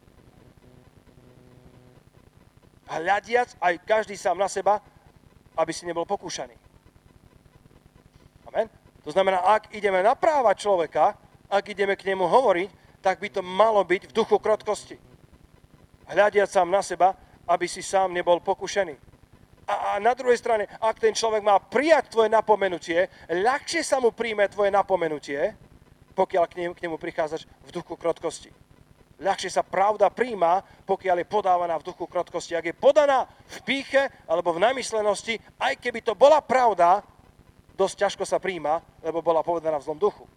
Hľadiac aj každý sám na seba, aby si nebol pokúšaný. Amen? To znamená, ak ideme naprávať človeka, ak ideme k nemu hovoriť, tak by to malo byť v duchu krotkosti. Hľadiac sám na seba, aby si sám nebol pokúšaný. A, a na druhej strane, ak ten človek má prijať tvoje napomenutie, ľahšie sa mu príjme tvoje napomenutie, pokiaľ k nemu, k nemu prichádzaš v duchu krotkosti. Ľahšie sa pravda príjma, pokiaľ je podávaná v duchu krotkosti. Ak je podaná v pýche alebo v namyslenosti, aj keby to bola pravda, dosť ťažko sa príjma, lebo bola povedaná v zlom duchu.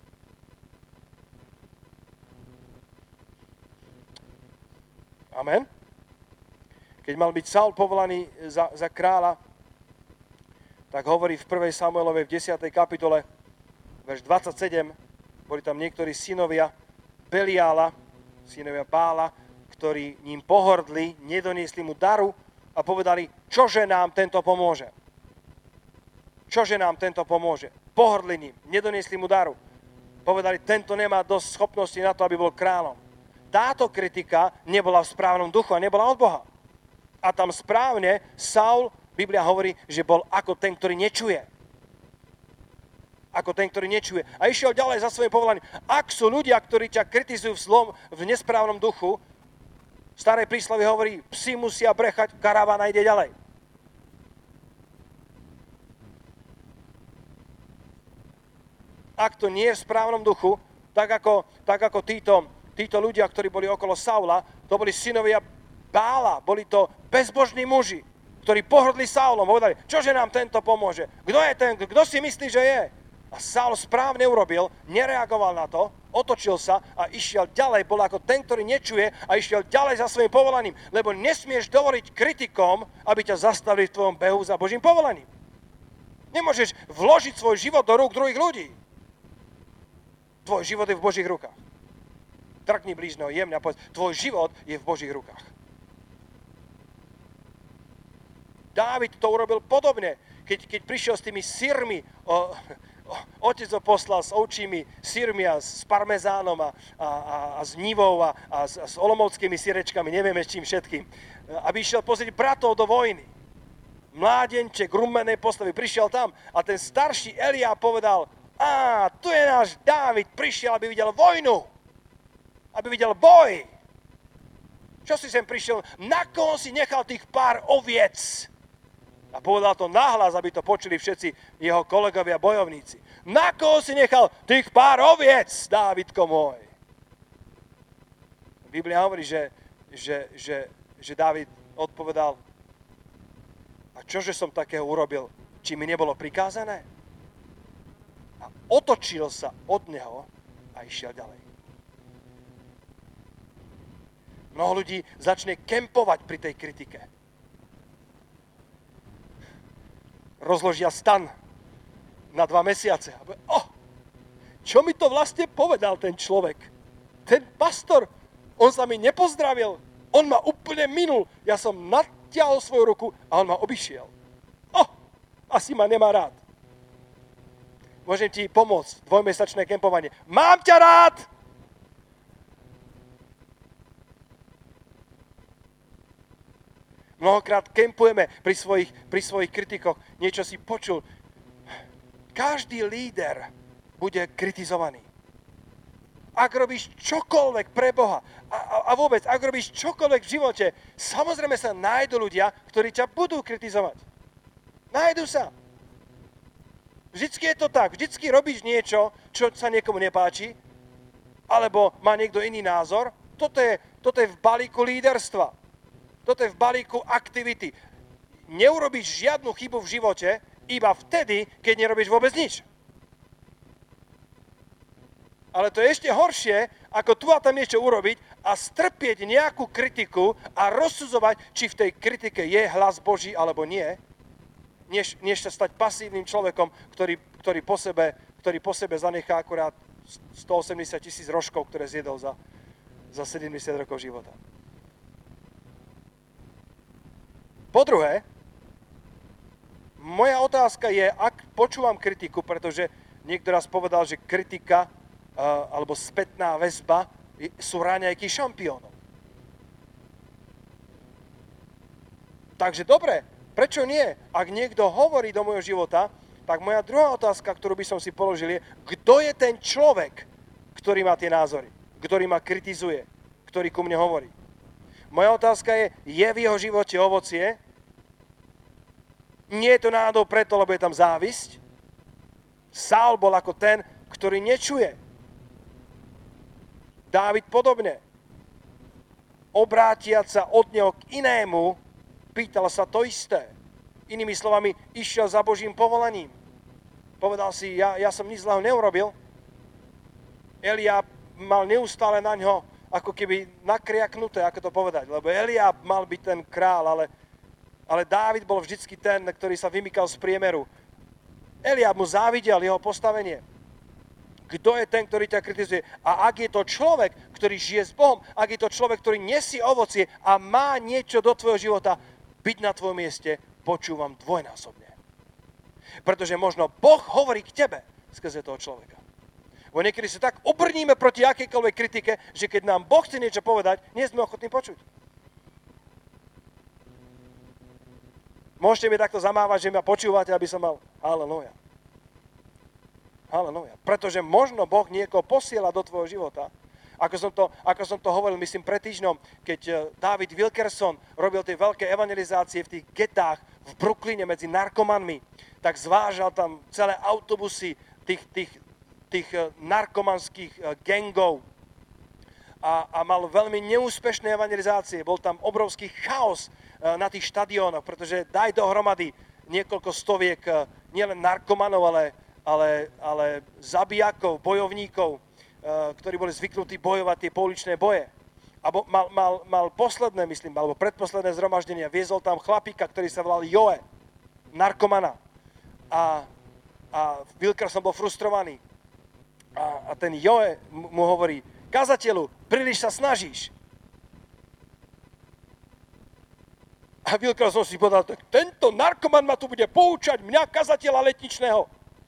Amen. Keď mal byť Saul povolaný za, za kráľa, tak hovorí v prvej Samuelovej v desiatej kapitole, verš dvadsaťsedem, boli tam niektorí synovia Beliála, synovia Bála, ktorí ním pohordli, nedoniesli mu daru a povedali, čože nám tento pomôže. Čože nám tento pomôže. Pohordli ním, nedoniesli mu daru. Povedali, tento nemá dosť schopností na to, aby bol kráľom. Táto kritika nebola v správnom duchu a nebola od Boha. A tam správne Saul, Biblia hovorí, že bol ako ten, ktorý nečuje. Ako ten, ktorý nečuje. A išiel ďalej za svojím povolaním. Ak sú ľudia, ktorí ťa kritizujú v zlom, v nesprávnom duchu, v starej príslovi hovorí, psi musia brechať, karavana ide ďalej. Ak to nie je v správnom duchu, tak ako, tak ako títo, títo ľudia, ktorí boli okolo Saula, to boli synovia Bála, boli to bezbožní muži, ktorí pohrdli Saulom, povedali, čože nám tento pomôže? Kto je ten, kto si myslí, že je? A Saul správne urobil, nereagoval na to, otočil sa a išiel ďalej, bol ako ten, ktorý nečuje a išiel ďalej za svojím povolaním, lebo nesmieš dovoliť kritikom, aby ťa zastavili v tvojom behu za Božím povolaním. Nemôžeš vložiť svoj život do rúk druhých ľudí. Tvoj život je v Božích rukách. Trkni blížneho jemne a povedz, tvoj život je v Božích rukách. Dávid to urobil podobne, keď, keď prišiel s tými syrmi, o, o, otec ho poslal s ovčími syrmi a s parmezánom a, a, a, a s nivou a, a, s, a s olomouckými syrečkami, nevieme s čím všetkým, aby išiel pozrieť bratov do vojny. Mládenček rumenej postavy prišiel tam a ten starší Eliáb povedal, á, tu je náš Dávid, prišiel, aby videl vojnu, aby videl boj. Čo si sem prišiel? Na koho si nechal tých pár oviec? A povedal to nahlas, aby to počuli všetci jeho kolegovia bojovníci. Na koho si nechal tých pár oviec, Dávidko môj? Biblia hovorí, že, že, že, že Dávid odpovedal, a čože som takého urobil, či mi nebolo prikázané? A otočil sa od neho a išiel ďalej. Mnoho ľudí začne kempovať pri tej kritike. Rozložia stan na dva mesiace. Oh, čo mi to vlastne povedal ten človek? Ten pastor, on sa mi nepozdravil, on ma úplne minul. Ja som natiahol svoju ruku a on ma obišiel. Oh, asi ma nemá rád. Môžem ti pomôcť, dvojmesačné kempovanie. Mám ťa rád! Mnohokrát kempujeme pri svojich, pri svojich kritikoch. Niečo si počul. Každý líder bude kritizovaný. Ak robíš čokoľvek pre Boha a, a, a vôbec, ak robíš čokoľvek v živote, samozrejme sa nájdu ľudia, ktorí ťa budú kritizovať. Nájdu sa. Vždycky je to tak. Vždycky robíš niečo, čo sa niekomu nepáči, alebo má niekto iný názor. Toto je, toto je v balíku líderstva. Toto je v balíku aktivity. Neurobíš žiadnu chybu v živote, iba vtedy, keď nerobíš vôbec nič. Ale to je ešte horšie, ako tu a tam niečo urobiť a strpieť nejakú kritiku a rozsudzovať, či v tej kritike je hlas Boží alebo nie, než, než sa stať pasívnym človekom, ktorý, ktorý, po sebe, ktorý po sebe zanechá akurát stoosemdesiat tisíc rožkov, ktoré zjedol za, za sedemdesiat rokov života. Po druhé, moja otázka je, ak počúvam kritiku, pretože niekto raz povedal, že kritika Uh, alebo spätná väzba sú raňajky šampiónov. Takže dobre, prečo nie? Ak niekto hovorí do môjho života, tak moja druhá otázka, ktorú by som si položil je, kto je ten človek, ktorý má tie názory, ktorý ma kritizuje, ktorý ku mne hovorí. Moja otázka je, je v jeho živote ovocie? Nie je to náhodou preto, lebo je tam závisť? Saul bol ako ten, ktorý nečuje. Dávid podobne. Obrátiac sa od neho k inému, pýtal sa to isté. Inými slovami, išiel za Božím povolaním. Povedal si, ja, ja som nič zlého neurobil. Eliáb mal neustále na ňo ako keby nakriaknuté, ako to povedať. Lebo Eliáb mal byť ten král, ale, ale Dávid bol vždycky ten, ktorý sa vymykal z priemeru. Eliáb mu závidel jeho postavenie. Kto je ten, ktorý ťa kritizuje? A ak je to človek, ktorý žije s Bohom, ak je to človek, ktorý nesie ovocie a má niečo do tvojho života, byť na tvojom mieste, počúvam dvojnásobne. Pretože možno Boh hovorí k tebe skrze toho človeka. Bo niekedy sa tak obrníme proti akejkoľvek kritike, že keď nám Boh chce niečo povedať, nie sme ochotní počuť. Môžete mi takto zamávať, že ma počúvate, aby som mal halelúja. Halelúja. Pretože možno Boh niekoho posiela do tvojho života. Ako som to, ako som to hovoril, myslím, pred týždňom, keď David Wilkerson robil tie veľké evangelizácie v tých getách v Brooklyne medzi narkomanmi, tak zvážal tam celé autobusy tých, tých, tých narkomanských gangov a, a mal veľmi neúspešné evangelizácie. Bol tam obrovský chaos na tých štadiónoch, pretože daj dohromady niekoľko stoviek nielen narkomanov, ale ale, ale zabijakov, bojovníkov, ktorí boli zvyknutí bojovať tie pouličné boje. A bo, mal, mal, mal posledné, myslím, alebo predposledné zhromaždenie. Viezol tam chlapíka, ktorý sa volal Joe, narkomana. A, a Wilkerson bol frustrovaný. A, a ten Joe mu hovorí, kazateľu, príliš sa snažíš. A Wilkerson si povedal, tak tento narkoman ma tu bude poučať, mňa, kazateľa letničného.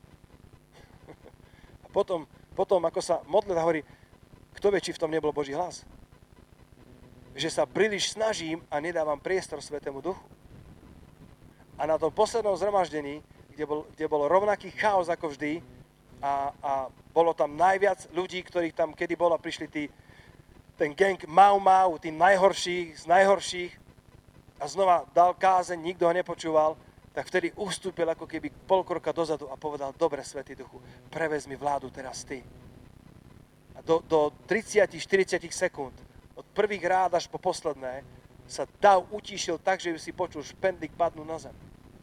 Potom, potom, ako sa modlil, hovorí, kto vie, či v tom nebol Boží hlas? Že sa príliš snažím a nedávam priestor Svätému Duchu. A na tom poslednom zhromaždení, kde bol, kde bol rovnaký chaos ako vždy a, a bolo tam najviac ľudí, ktorých tam kedy bolo, prišli tí, ten gang Mau Mau, tí najhorších z najhorších a znova dal kázeň, nikto ho nepočúval, tak vtedy ustúpil ako keby pol kroka dozadu a povedal, dobre, Svätý Duchu, prevezmi vládu teraz ty. A do, do tridsať štyridsať sekúnd, od prvých rád až po posledné, sa dav utíšil tak, že ju si počul špendlík padnú na zem.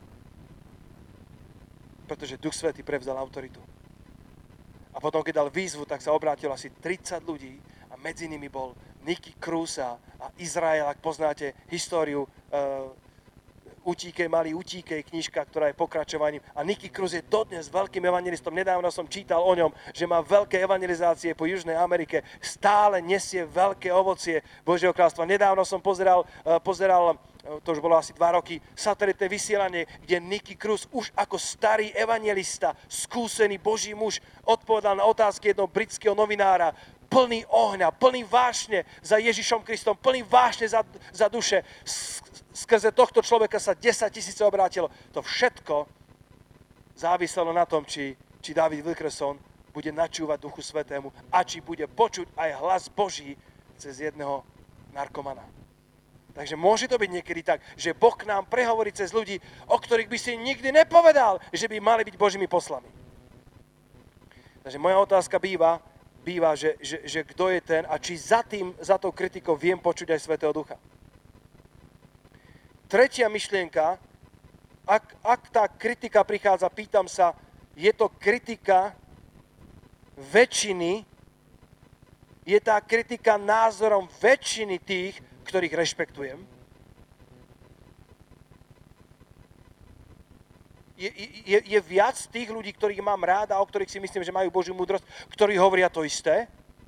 Pretože Duch Svätý prevzal autoritu. A potom, keď dal výzvu, tak sa obrátilo asi tridsať ľudí a medzi nimi bol Nicky Cruz a Izrael, ak poznáte históriu uh, Utíkej, malý utíkej, knižka, ktorá je pokračovaním. A Nicky Cruz je dodnes veľkým evangelistom. Nedávno som čítal o ňom, že má veľké evangelizácie po Južnej Amerike. Stále nesie veľké ovocie Božieho kráľstva. Nedávno som pozeral, pozeral, to už bolo asi dva roky, satelitné vysielanie, kde Nicky Cruz už ako starý evangelista, skúsený Boží muž, odpovedal na otázky jednoho britského novinára, plný ohňa, plný vášne za Ježišom Kristom, plný vášne za, za duše. Skrze tohto človeka sa desať tisíc obrátilo. To všetko záviselo na tom, či, či David Wilkerson bude načúvať Duchu Svätému a či bude počuť aj hlas Boží cez jedného narkomana. Takže môže to byť niekedy tak, že Boh k nám prehovorí cez ľudí, o ktorých by si nikdy nepovedal, že by mali byť Božími poslami. Takže moja otázka býva, býva že, že, že kto je ten a či za tým, za tou kritikou viem počuť aj Svätého Ducha. Tretia myšlienka ak, ak tá kritika prichádza, pýtam sa, je to kritika väčšiny, je tá kritika názorom väčšiny tých, ktorých rešpektujem? Je, je, je viac tých ľudí, ktorých mám rád a o ktorých si myslím, že majú Božiu múdrosť, ktorí hovoria to isté?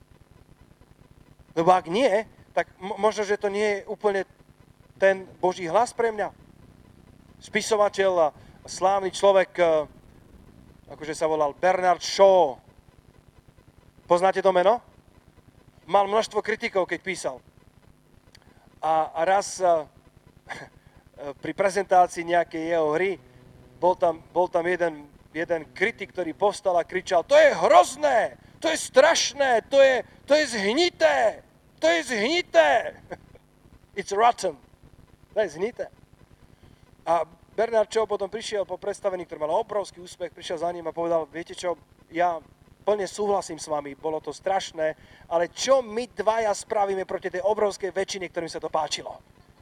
Lebo ak nie, tak možno, že to nie je úplne ten Boží hlas pre mňa. Spisovateľ a slávny človek, akože sa volal Bernard Shaw. Poznáte to meno? Mal množstvo kritikov, keď písal. A, a raz pri prezentácii nejakej jeho hry bol tam, bol tam jeden, jeden kritik, ktorý povstal a kričal: to je hrozné, to je strašné, to je, to je zhnité, to je zhnité. It's rotten. To je zhnité. A Bernard Shaw potom prišiel po predstavení, ktorý mal obrovský úspech, prišiel za ním a povedal: viete čo, ja plne súhlasím s vami, bolo to strašné, ale čo my dvaja spravíme proti tej obrovskej väčšine, ktorým sa to páčilo?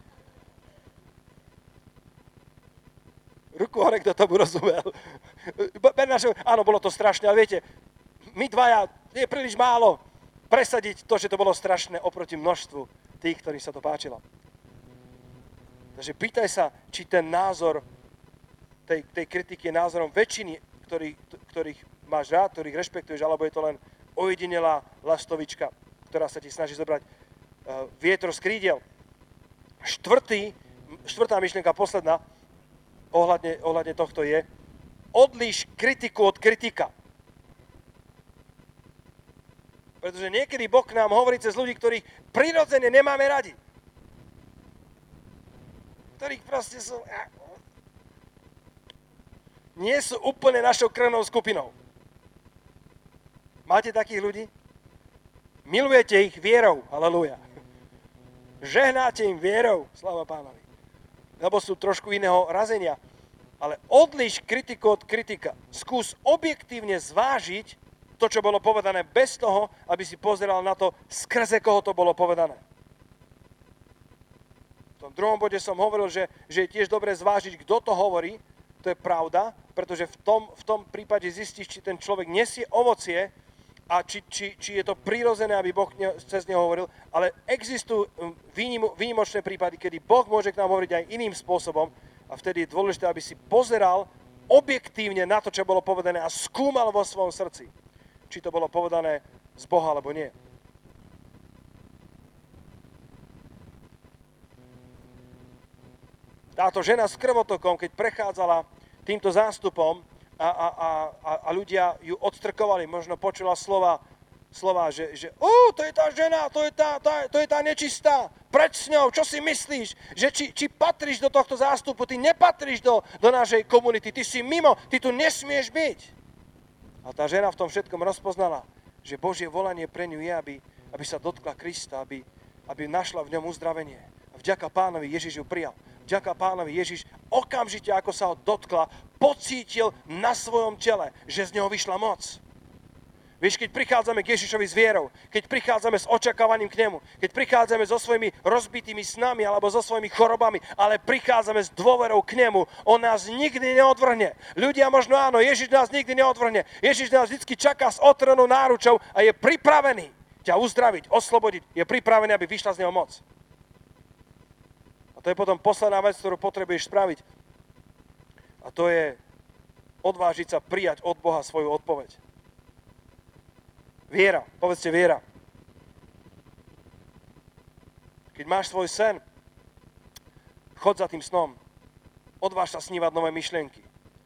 Ruku hore, kto tomu rozumel. Bernard Shaw, áno, bolo to strašné, ale viete, my dvaja, je príliš málo presadiť to, že to bolo strašné oproti množstvu tých, ktorým sa to páčilo. Takže pýtaj sa, či ten názor tej, tej kritiky je názorom väčšiny, ktorý, ktorých máš rád, ktorých rešpektuješ, alebo je to len ojedinelá lastovička, ktorá sa ti snaží zobrať uh, vietor z krídiel. Štvrtý, štvrtá myšlienka, posledná, ohľadne, ohľadne tohto je: odlíš kritiku od kritika. Pretože niekedy Boh nám hovorí cez ľudí, ktorých prirodzene nemáme radi. Ktorých proste sú... nie sú úplne našou krvnou skupinou. Máte takých ľudí? Milujete ich vierou, halelúja. Žehnáte im vierou, sláva Pánovi. Lebo sú trošku iného razenia. Ale odlíš kritiku od kritika. Skús objektívne zvážiť to, čo bolo povedané, bez toho, aby si pozeral na to, skrze koho to bolo povedané. V tom druhom bode som hovoril, že, že je tiež dobre zvážiť, kto to hovorí. To je pravda, pretože v tom, v tom prípade zistíš, či ten človek nesie ovocie a či, či, či je to prirodzené, aby Boh ne, cez neho hovoril. Ale existujú výnimo, výnimočné prípady, kedy Boh môže k nám hovoriť aj iným spôsobom a vtedy je dôležité, aby si pozeral objektívne na to, čo bolo povedané a skúmal vo svojom srdci, či to bolo povedané z Boha, alebo nie. Táto žena s krvotokom, keď prechádzala týmto zástupom a, a, a, a ľudia ju odstrkovali, možno počula slova, slova že, že ó, to je tá žena, to je tá, tá, to je tá nečistá, preč s ňou, čo si myslíš, že či, či patríš do tohto zástupu, ty nepatríš do, do našej komunity, ty si mimo, ty tu nesmieš byť. A tá žena v tom všetkom rozpoznala, že Božie volanie pre ňu je, aby, aby sa dotkla Krista, aby, aby našla v ňom uzdravenie. A vďaka Pánovi Ježiš ju prijal. Vďaka Pánovi Ježiš okamžite, ako sa ho dotkla, pocítil na svojom tele, že z neho vyšla moc. Vieš, keď prichádzame k Ježišovi s vierou, keď prichádzame s očakávaním k nemu, keď prichádzame so svojimi rozbitými snami alebo so svojimi chorobami, ale prichádzame s dôverou k nemu, on nás nikdy neodvrhne. Ľudia možno áno, Ježiš nás nikdy neodvrhne. Ježiš nás vždy čaká s otvorenou náručou a je pripravený ťa uzdraviť, oslobodiť. Je pripravený, aby vyšla z neho moc. To je potom posledná vec, ktorú potrebuješ spraviť. A to je odvážiť sa prijať od Boha svoju odpoveď. Viera. Povedzte viera. Keď máš svoj sen, chod za tým snom. Odváž sa snívať nové myšlienky.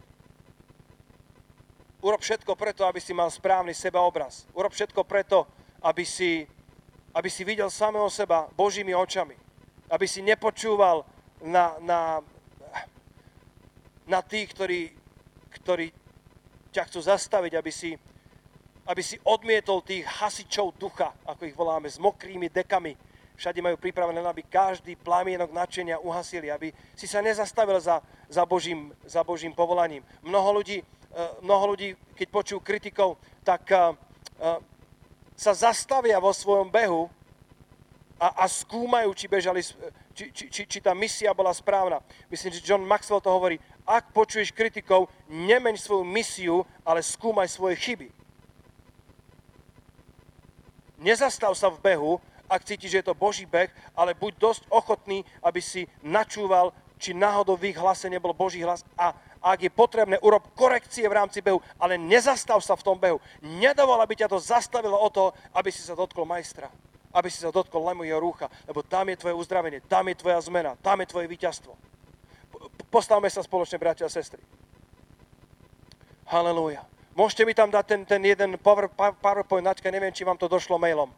Urob všetko preto, aby si mal správny sebaobraz. Urob všetko preto, aby si, aby si videl samého seba Božími očami. Aby si nepočúval na, na, na tých, ktorí, ktorí ťa chcú zastaviť, aby si, aby si odmietol tých hasičov ducha, ako ich voláme, s mokrými dekami. Všade majú pripravené, aby každý plamienok nadšenia uhasili, aby si sa nezastavil za, za, Božím, za Božím povolaním. Mnoho ľudí, mnoho ľudí, keď počujú kritikov, tak sa zastavia vo svojom behu, A, a skúmajú, či, bežali, či, či, či, či tá misia bola správna. Myslím, že John Maxwell to hovorí, ak počuješ kritikov, nemeň svoju misiu, ale skúmaj svoje chyby. Nezastav sa v behu, ak cítiš, že je to Boží beh, ale buď dosť ochotný, aby si načúval, či náhodou v ich hlase nebol Boží hlas a ak je potrebné, urob korekcie v rámci behu, ale nezastav sa v tom behu. Nedovol, aby ťa to zastavilo o to, aby si sa dotkol majstra, aby si sa dotkol lemu jeho rúcha, lebo tam je tvoje uzdravenie, tam je tvoja zmena, tam je tvoje víťazstvo. Postavme sa spoločne, bratia a sestry. Halelúja. Môžete mi tam dať ten, ten jeden power, PowerPoint, Naďka, neviem, či vám to došlo mailom.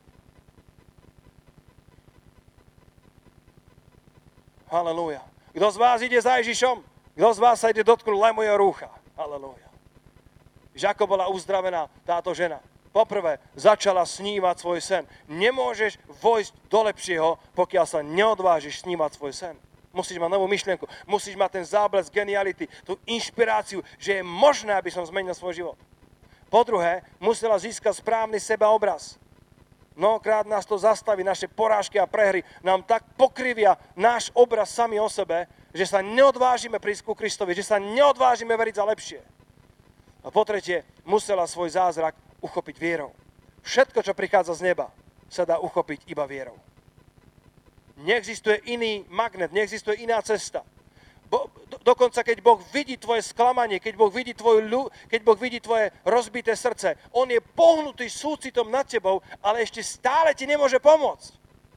Halelúja. Kto z vás ide za Ježišom? Kto z vás sa ide dotknúť lemu jeho rúcha? Halelúja. Ako bola uzdravená táto žena? Poprvé, začala snívať svoj sen. Nemôžeš vojsť do lepšieho, pokiaľ sa neodvážiš snívať svoj sen. Musíš mať novú myšlienku, musíš mať ten záblesk geniality, tú inšpiráciu, že je možné, aby som zmenil svoj život. Po druhé, musela získať správny sebaobraz. Mnohokrát nás to zastaví, naše porážky a prehry nám tak pokrivia náš obraz sami o sebe, že sa neodvážime prísť ku Kristovi, že sa neodvážime veriť za lepšie. A po tretie, musela svoj zázrak uchopiť vierou. Všetko, čo prichádza z neba, sa dá uchopiť iba vierou. Neexistuje iný magnet, neexistuje iná cesta. Bo, do, dokonca keď Boh vidí tvoje sklamanie, keď Boh vidí, tvoju, keď boh vidí tvoje rozbité srdce, on je pohnutý súcitom nad tebou, ale ešte stále ti nemôže pomôcť.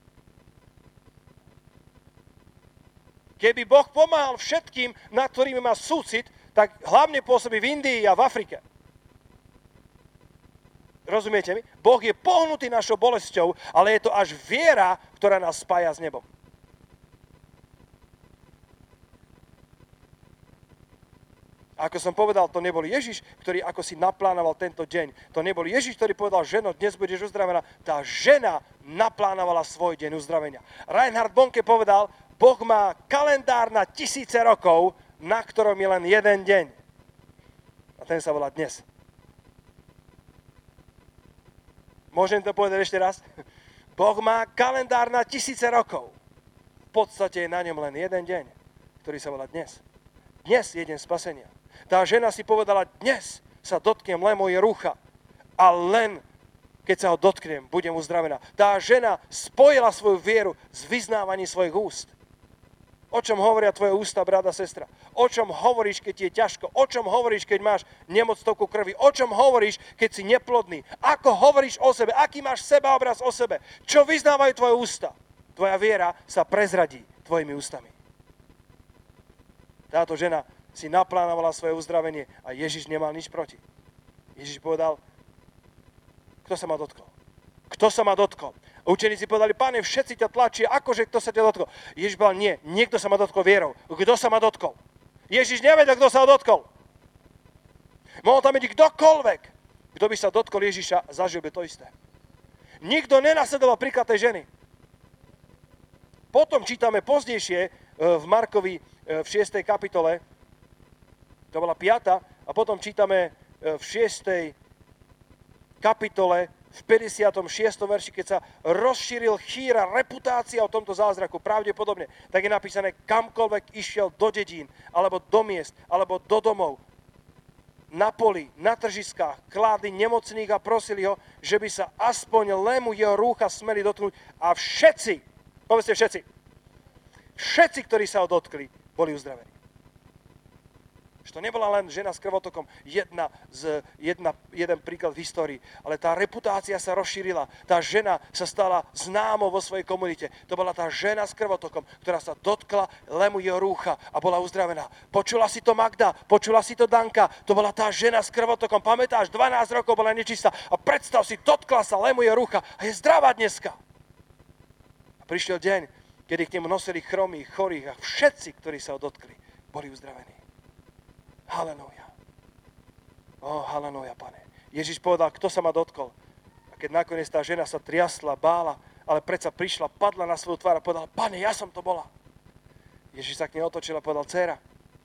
Keby Boh pomáhal všetkým, nad ktorými má súcit, tak hlavne pôsobí v Indii a v Afrike. Rozumiete mi? Boh je pohnutý našou bolesťou, ale je to až viera, ktorá nás spája s nebom. A ako som povedal, to nebol Ježiš, ktorý ako si naplánoval tento deň. To nebol Ježiš, ktorý povedal, ženo, dnes budeš uzdravená. Tá žena naplánovala svoj deň uzdravenia. Reinhard Bonke povedal, Boh má kalendár na tisíce rokov, na ktorom je len jeden deň. A ten sa volá dnes. Môžem to povedať ešte raz? Boh má kalendár na tisíce rokov. V podstate je na ňom len jeden deň, ktorý sa volá dnes. Dnes je deň spasenia. Tá žena si povedala, dnes sa dotknem len moje rúcha a len keď sa ho dotknem, budem uzdravená. Tá žena spojila svoju vieru s vyznávaním svojich úst. O čom hovoria tvoje ústa, brat a sestra? O čom hovoríš, keď ti je ťažko? O čom hovoríš, keď máš nemoc toku krvi? O čom hovoríš, keď si neplodný? Ako hovoríš o sebe? Aký máš sebaobraz o sebe? Čo vyznávajú tvoje ústa? Tvoja viera sa prezradí tvojimi ústami. Táto žena si naplánovala svoje uzdravenie a Ježiš nemal nič proti. Ježiš povedal, kto sa ma dotkol? Kto sa ma dotkol? Učeníci povedali, Pane, všetci ťa tlačia, akože kto sa ťa dotkol? Ježiš povedal, nie, niekto sa ma dotkol vierou. Kto sa ma dotkol? Ježiš nevedel, kto sa ho dotkol. Mohol tam byť kdokoľvek. Kto by sa dotkol Ježiša, zažil by to isté. Nikto nenasledoval príklad tej ženy. Potom čítame pozdejšie v Markovi v šiestej kapitole, to bola piata, a potom čítame v šiestej kapitole v päťdesiatom šiestom verši, keď sa rozšíril chýra, reputácia o tomto zázraku, pravdepodobne, tak je napísané, kamkoľvek išiel do dedín, alebo do miest, alebo do domov, na poli, na tržiskách, kládli nemocných a prosili ho, že by sa aspoň lému jeho rúcha smeli dotknúť a všetci, povedzte všetci, všetci, ktorí sa ho dotkli, boli uzdravení. Že to nebola len žena s krvotokom, jedna z, jedna, jeden príklad v histórii, ale tá reputácia sa rozšírila. Tá žena sa stala známou vo svojej komunite. To bola tá žena s krvotokom, ktorá sa dotkla lemu jeho rúcha a bola uzdravená. Počula si to Magda, počula si to Danka, to bola tá žena s krvotokom. Pamätáš, dvanásť rokov bola nečistá a predstav si, dotkla sa lemu jeho rúcha a je zdravá dneska. A prišiel deň, kedy k nemu nosili chromých, chorých a všetci, ktorí sa ho dotkli, boli uzdravení. Halelúja. Ó, halelúja, Pane. Ježiš povedal, kto sa ma dotkol. A keď nakoniec tá žena sa triasla, bála, ale predsa prišla, padla na svoju tvár a povedala, Pane, ja som to bola. Ježiš sa k nej otočil a povedal, dcéra,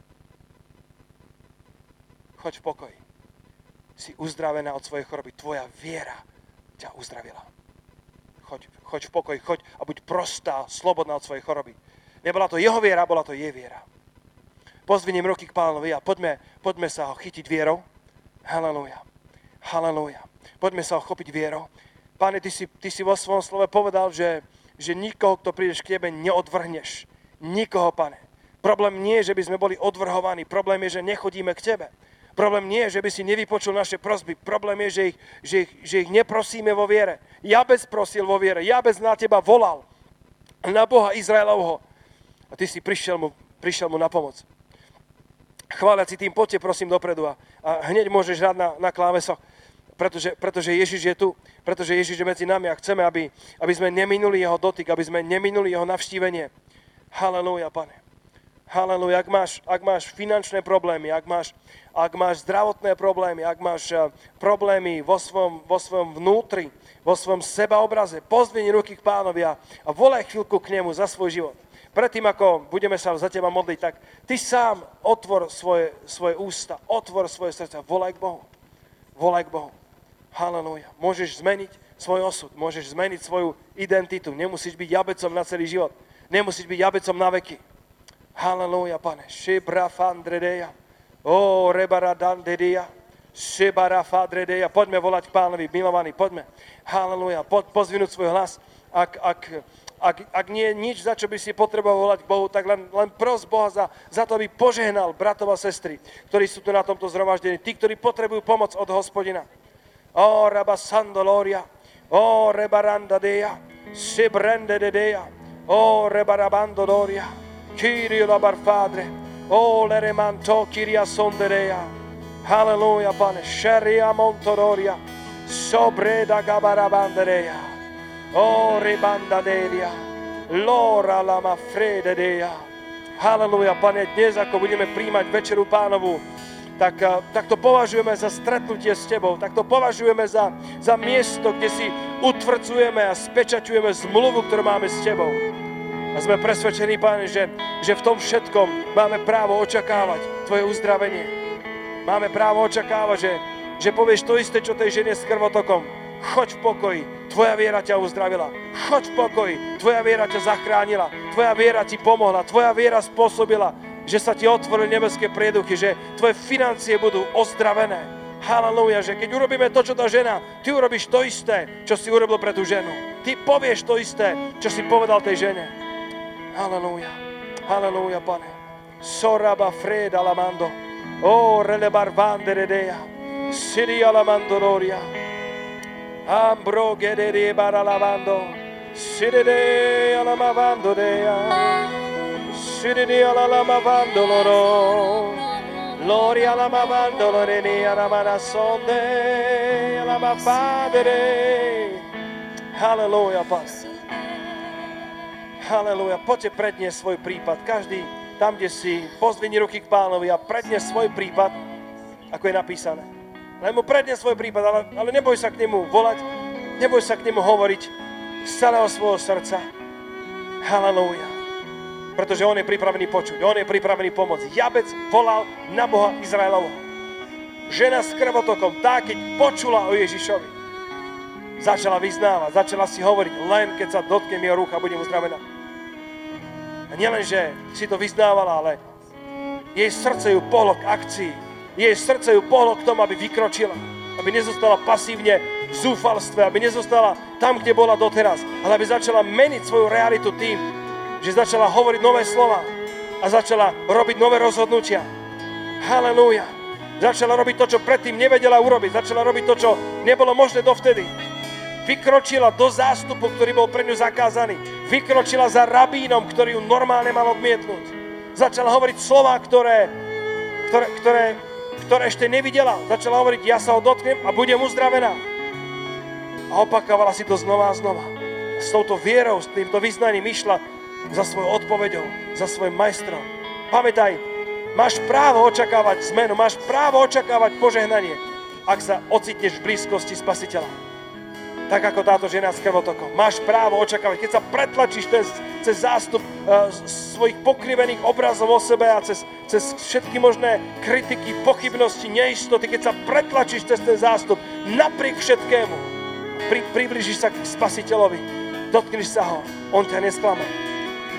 choď v pokoji. Si uzdravená od svojej choroby. Tvoja viera ťa uzdravila. Choď, choď v pokoji, choď a buď prostá, slobodná od svojej choroby. Nebola to jeho viera, bola to jej viera. Pozdviniem ruky k Pánovi a poďme, poďme sa ho chytiť vierou. Halelúja. Halelúja. Poďme sa ho chopiť vierou. Pane, ty si, ty si vo svojom slove povedal, že, že nikoho, kto prídeš k tebe, neodvrhneš. Nikoho, Pane. Problém nie je, že by sme boli odvrhovaní. Problém je, že nechodíme k tebe. Problém nie je, že by si nevypočul naše prosby. Problém je, že ich, že ich, že ich neprosíme vo viere. Jabez prosil vo viere. Jabez na teba volal. Na Boha Izraelovho. A ty si prišiel mu, prišiel mu na pomoc. Chváľaci tým, poďte prosím dopredu a, a hneď môžeš hrať na, na klávesoch. Pretože, pretože Ježiš je tu, pretože Ježiš je medzi nami a chceme, aby, aby sme neminuli jeho dotyk, aby sme neminuli jeho navštívenie. Halelúja, Pane. Halelúja. Ak máš, ak máš finančné problémy, ak máš, ak máš zdravotné problémy, ak máš uh, problémy vo svojom, vo svojom vnútri, vo svojom sebaobraze, pozdvihni ruky k Pánovi a, a volaj chvíľku k nemu za svoj život. Predtým, ako budeme sa za teba modliť, tak ty sám otvor svoje, svoje ústa, otvor svoje srdce, volaj k Bohu. Volaj k Bohu. Halelúja. Môžeš zmeniť svoj osud, môžeš zmeniť svoju identitu. Nemusíš byť jabecom na celý život. Nemusíš byť jabecom na veky. Halelúja, Pane. Šibra fandredeja. Ó, rebara dandedia. Šibara fandredeja. Poďme volať k Pánovi, milovaní, poďme. Halelúja. Po, pozvinúť svoj hlas. Ak, ak, ak, ak nie je nič, za čo by si potreboval volať k Bohu, tak len, len pros Boha za, za to, aby požehnal bratov a sestry, ktorí sú tu na tomto zhromaždení. Tí, ktorí potrebujú pomoc od Hospodina. O rabasandoloria, o rebarandadeja, sibrendedeja, o rebarabandodoria, Kyrio labarfadre, o leremanto Kyria sondereja. Halleluja, Pane, Sheria montodoria, sobreda gabarabandereja, o rebandaderia, lora lama frededeja. Halleluja, Pane, dnes ako budeme príjmať večeru Pánovu, Tak, tak to považujeme za stretnutie s Tebou, tak to považujeme za, za miesto, kde si utvrdzujeme a spečaťujeme zmluvu, ktorú máme s Tebou. A sme presvedčení, Pane, že, že v tom všetkom máme právo očakávať Tvoje uzdravenie. Máme právo očakávať, že, že povieš to isté, čo tej žene s krvotokom. Choď v pokoji, Tvoja viera ťa uzdravila. Choď v pokoji, Tvoja viera ťa zachránila. Tvoja viera ti pomohla, Tvoja viera spôsobila, že sa ti otvorili nebeské prieduchy, že tvoje financie budú ozdravené. Halelúja, že keď urobíme to, čo tá žena, ty urobíš to isté, čo si urobil pre tú ženu. Ty povieš to isté, čo si povedal tej žene. Halelúja, halelúja, Pane. Soraba freda lamando, o relebar vanderedea, siria lamandororia, ambro gedere baralavando, sirede alamavandodea. Siridi alla lama vandoloro, Lori alla ma vandolore, ni alla mana sonde, alla ma padere. Halleluja, Pane. Halleluja. Poďte predniesť svoj prípad. Každý tam, kde si, pozdvihni ruky k Pánovi a predniesť svoj prípad, ako je napísané. Len mu predniesť svoj prípad, ale, ale neboj sa k nemu volať, neboj sa k nemu hovoriť z celého svojho srdca. Halleluja. Pretože on je pripravený počuť, on je pripravený pomôcť. Jabec volal na Boha Izraelovho. Žena s krvotokom, tá, keď počula o Ježišovi, začala vyznávať, začala si hovoriť, len keď sa dotknem jeho rúcha, budem uzdravená. A nielen, že si to vyznávala, ale jej srdce ju pohlo k akcii. Jej srdce ju pohlo k tomu, aby vykročila. Aby nezostala pasívne v zúfalstve, aby nezostala tam, kde bola doteraz, ale aby začala meniť svoju realitu tým, že začala hovoriť nové slova a začala robiť nové rozhodnutia. Halelúja. Začala robiť to, čo predtým nevedela urobiť. Začala robiť to, čo nebolo možné dovtedy. Vykročila do zástupu, ktorý bol pre ňu zakázaný. Vykročila za rabínom, ktorý ju normálne mal odmietnúť. Začala hovoriť slova, ktoré, ktoré, ktoré, ktoré ešte nevidela. Začala hovoriť, ja sa ho dotknem a budem uzdravená. A opakovala si to znova a znova. S touto vierou, s týmto vyznaním išla za svojou odpoveďou, za svojím majstrom. Pamätaj, máš právo očakávať zmenu, máš právo očakávať požehnanie, ak sa ocitneš v blízkosti Spasiteľa. Tak ako táto žena s krvotokom. Máš právo očakávať, keď sa pretlačíš cez, cez zástup uh, svojich pokrivených obrazov o sebe a cez, cez všetky možné kritiky, pochybnosti, neistoty, keď sa pretlačíš cez ten zástup napriek všetkému, pri, priblížiš sa k Spasiteľovi, dotkneš sa ho, on ťa nesklame.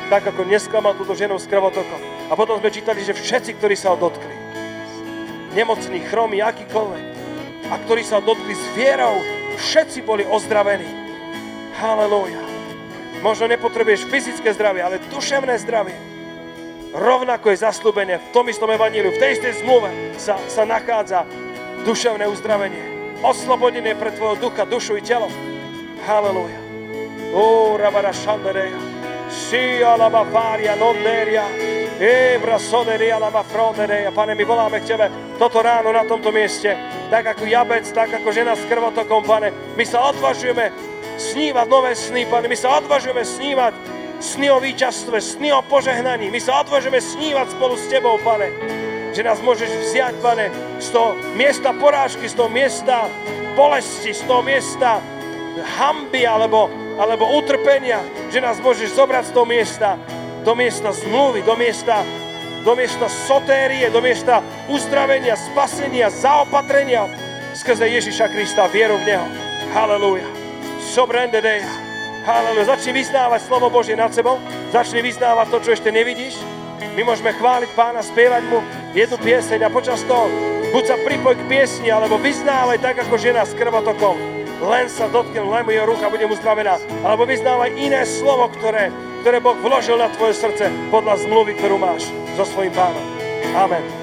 tak ako nesklamal túto ženu s krvotokom. A potom sme čítali, že všetci, ktorí sa ho dotkli, nemocní, chromí, akýkoľvek, a ktorí sa ho dotkli s vierou, všetci boli ozdravení. Halelúja. Možno nepotrebuješ fyzické zdravie, ale duševné zdravie. Rovnako je zasľúbené v tom istom evaníliu, v tej istej zmluve sa, sa nachádza duševné uzdravenie. Oslobodenie pre tvojho ducha, dušu i telo. Halelúja. Ó, rabara šandereja. Šia lama faria nonderia. Ebra soderia lama frondereja. Pane, my voláme k Tebe toto ráno na tomto mieste. Tak ako Jabec, tak ako žena s krvotokom, Pane. My sa odvažujeme snívať nové sny, Pane. My sa odvažujeme snívať sny o víťazstve, sny o požehnaní. My sa odvažujeme snívať spolu s Tebou, Pane. Že nás môžeš vziať, Pane, z toho miesta porážky, z toho miesta bolesti, z toho miesta hanby alebo, alebo utrpenia. Že nás môžeš zobrať z toho miesta do miesta zmluvy, do miesta, do miesta sotérie, do miesta uzdravenia, spasenia, zaopatrenia skrze Ježiša Krista, vieru v Neho. Halelúja. Sobrendedeja. Halelúja. Začni vyznávať slovo Božie nad sebou. Začni vyznávať to, čo ešte nevidíš. My môžeme chváliť Pána, spievať mu jednu pieseň a počas toho buď sa pripoj k piesni, alebo vyznávaj tak, ako žena s krvotokom. Len sa dotknem, len mu jeho ruka, budem uzdravená. Alebo vyznávaj iné slovo, ktoré, ktoré Boh vložil na tvoje srdce podľa zmluvy, ktorú máš so svojím Pánom. Amen.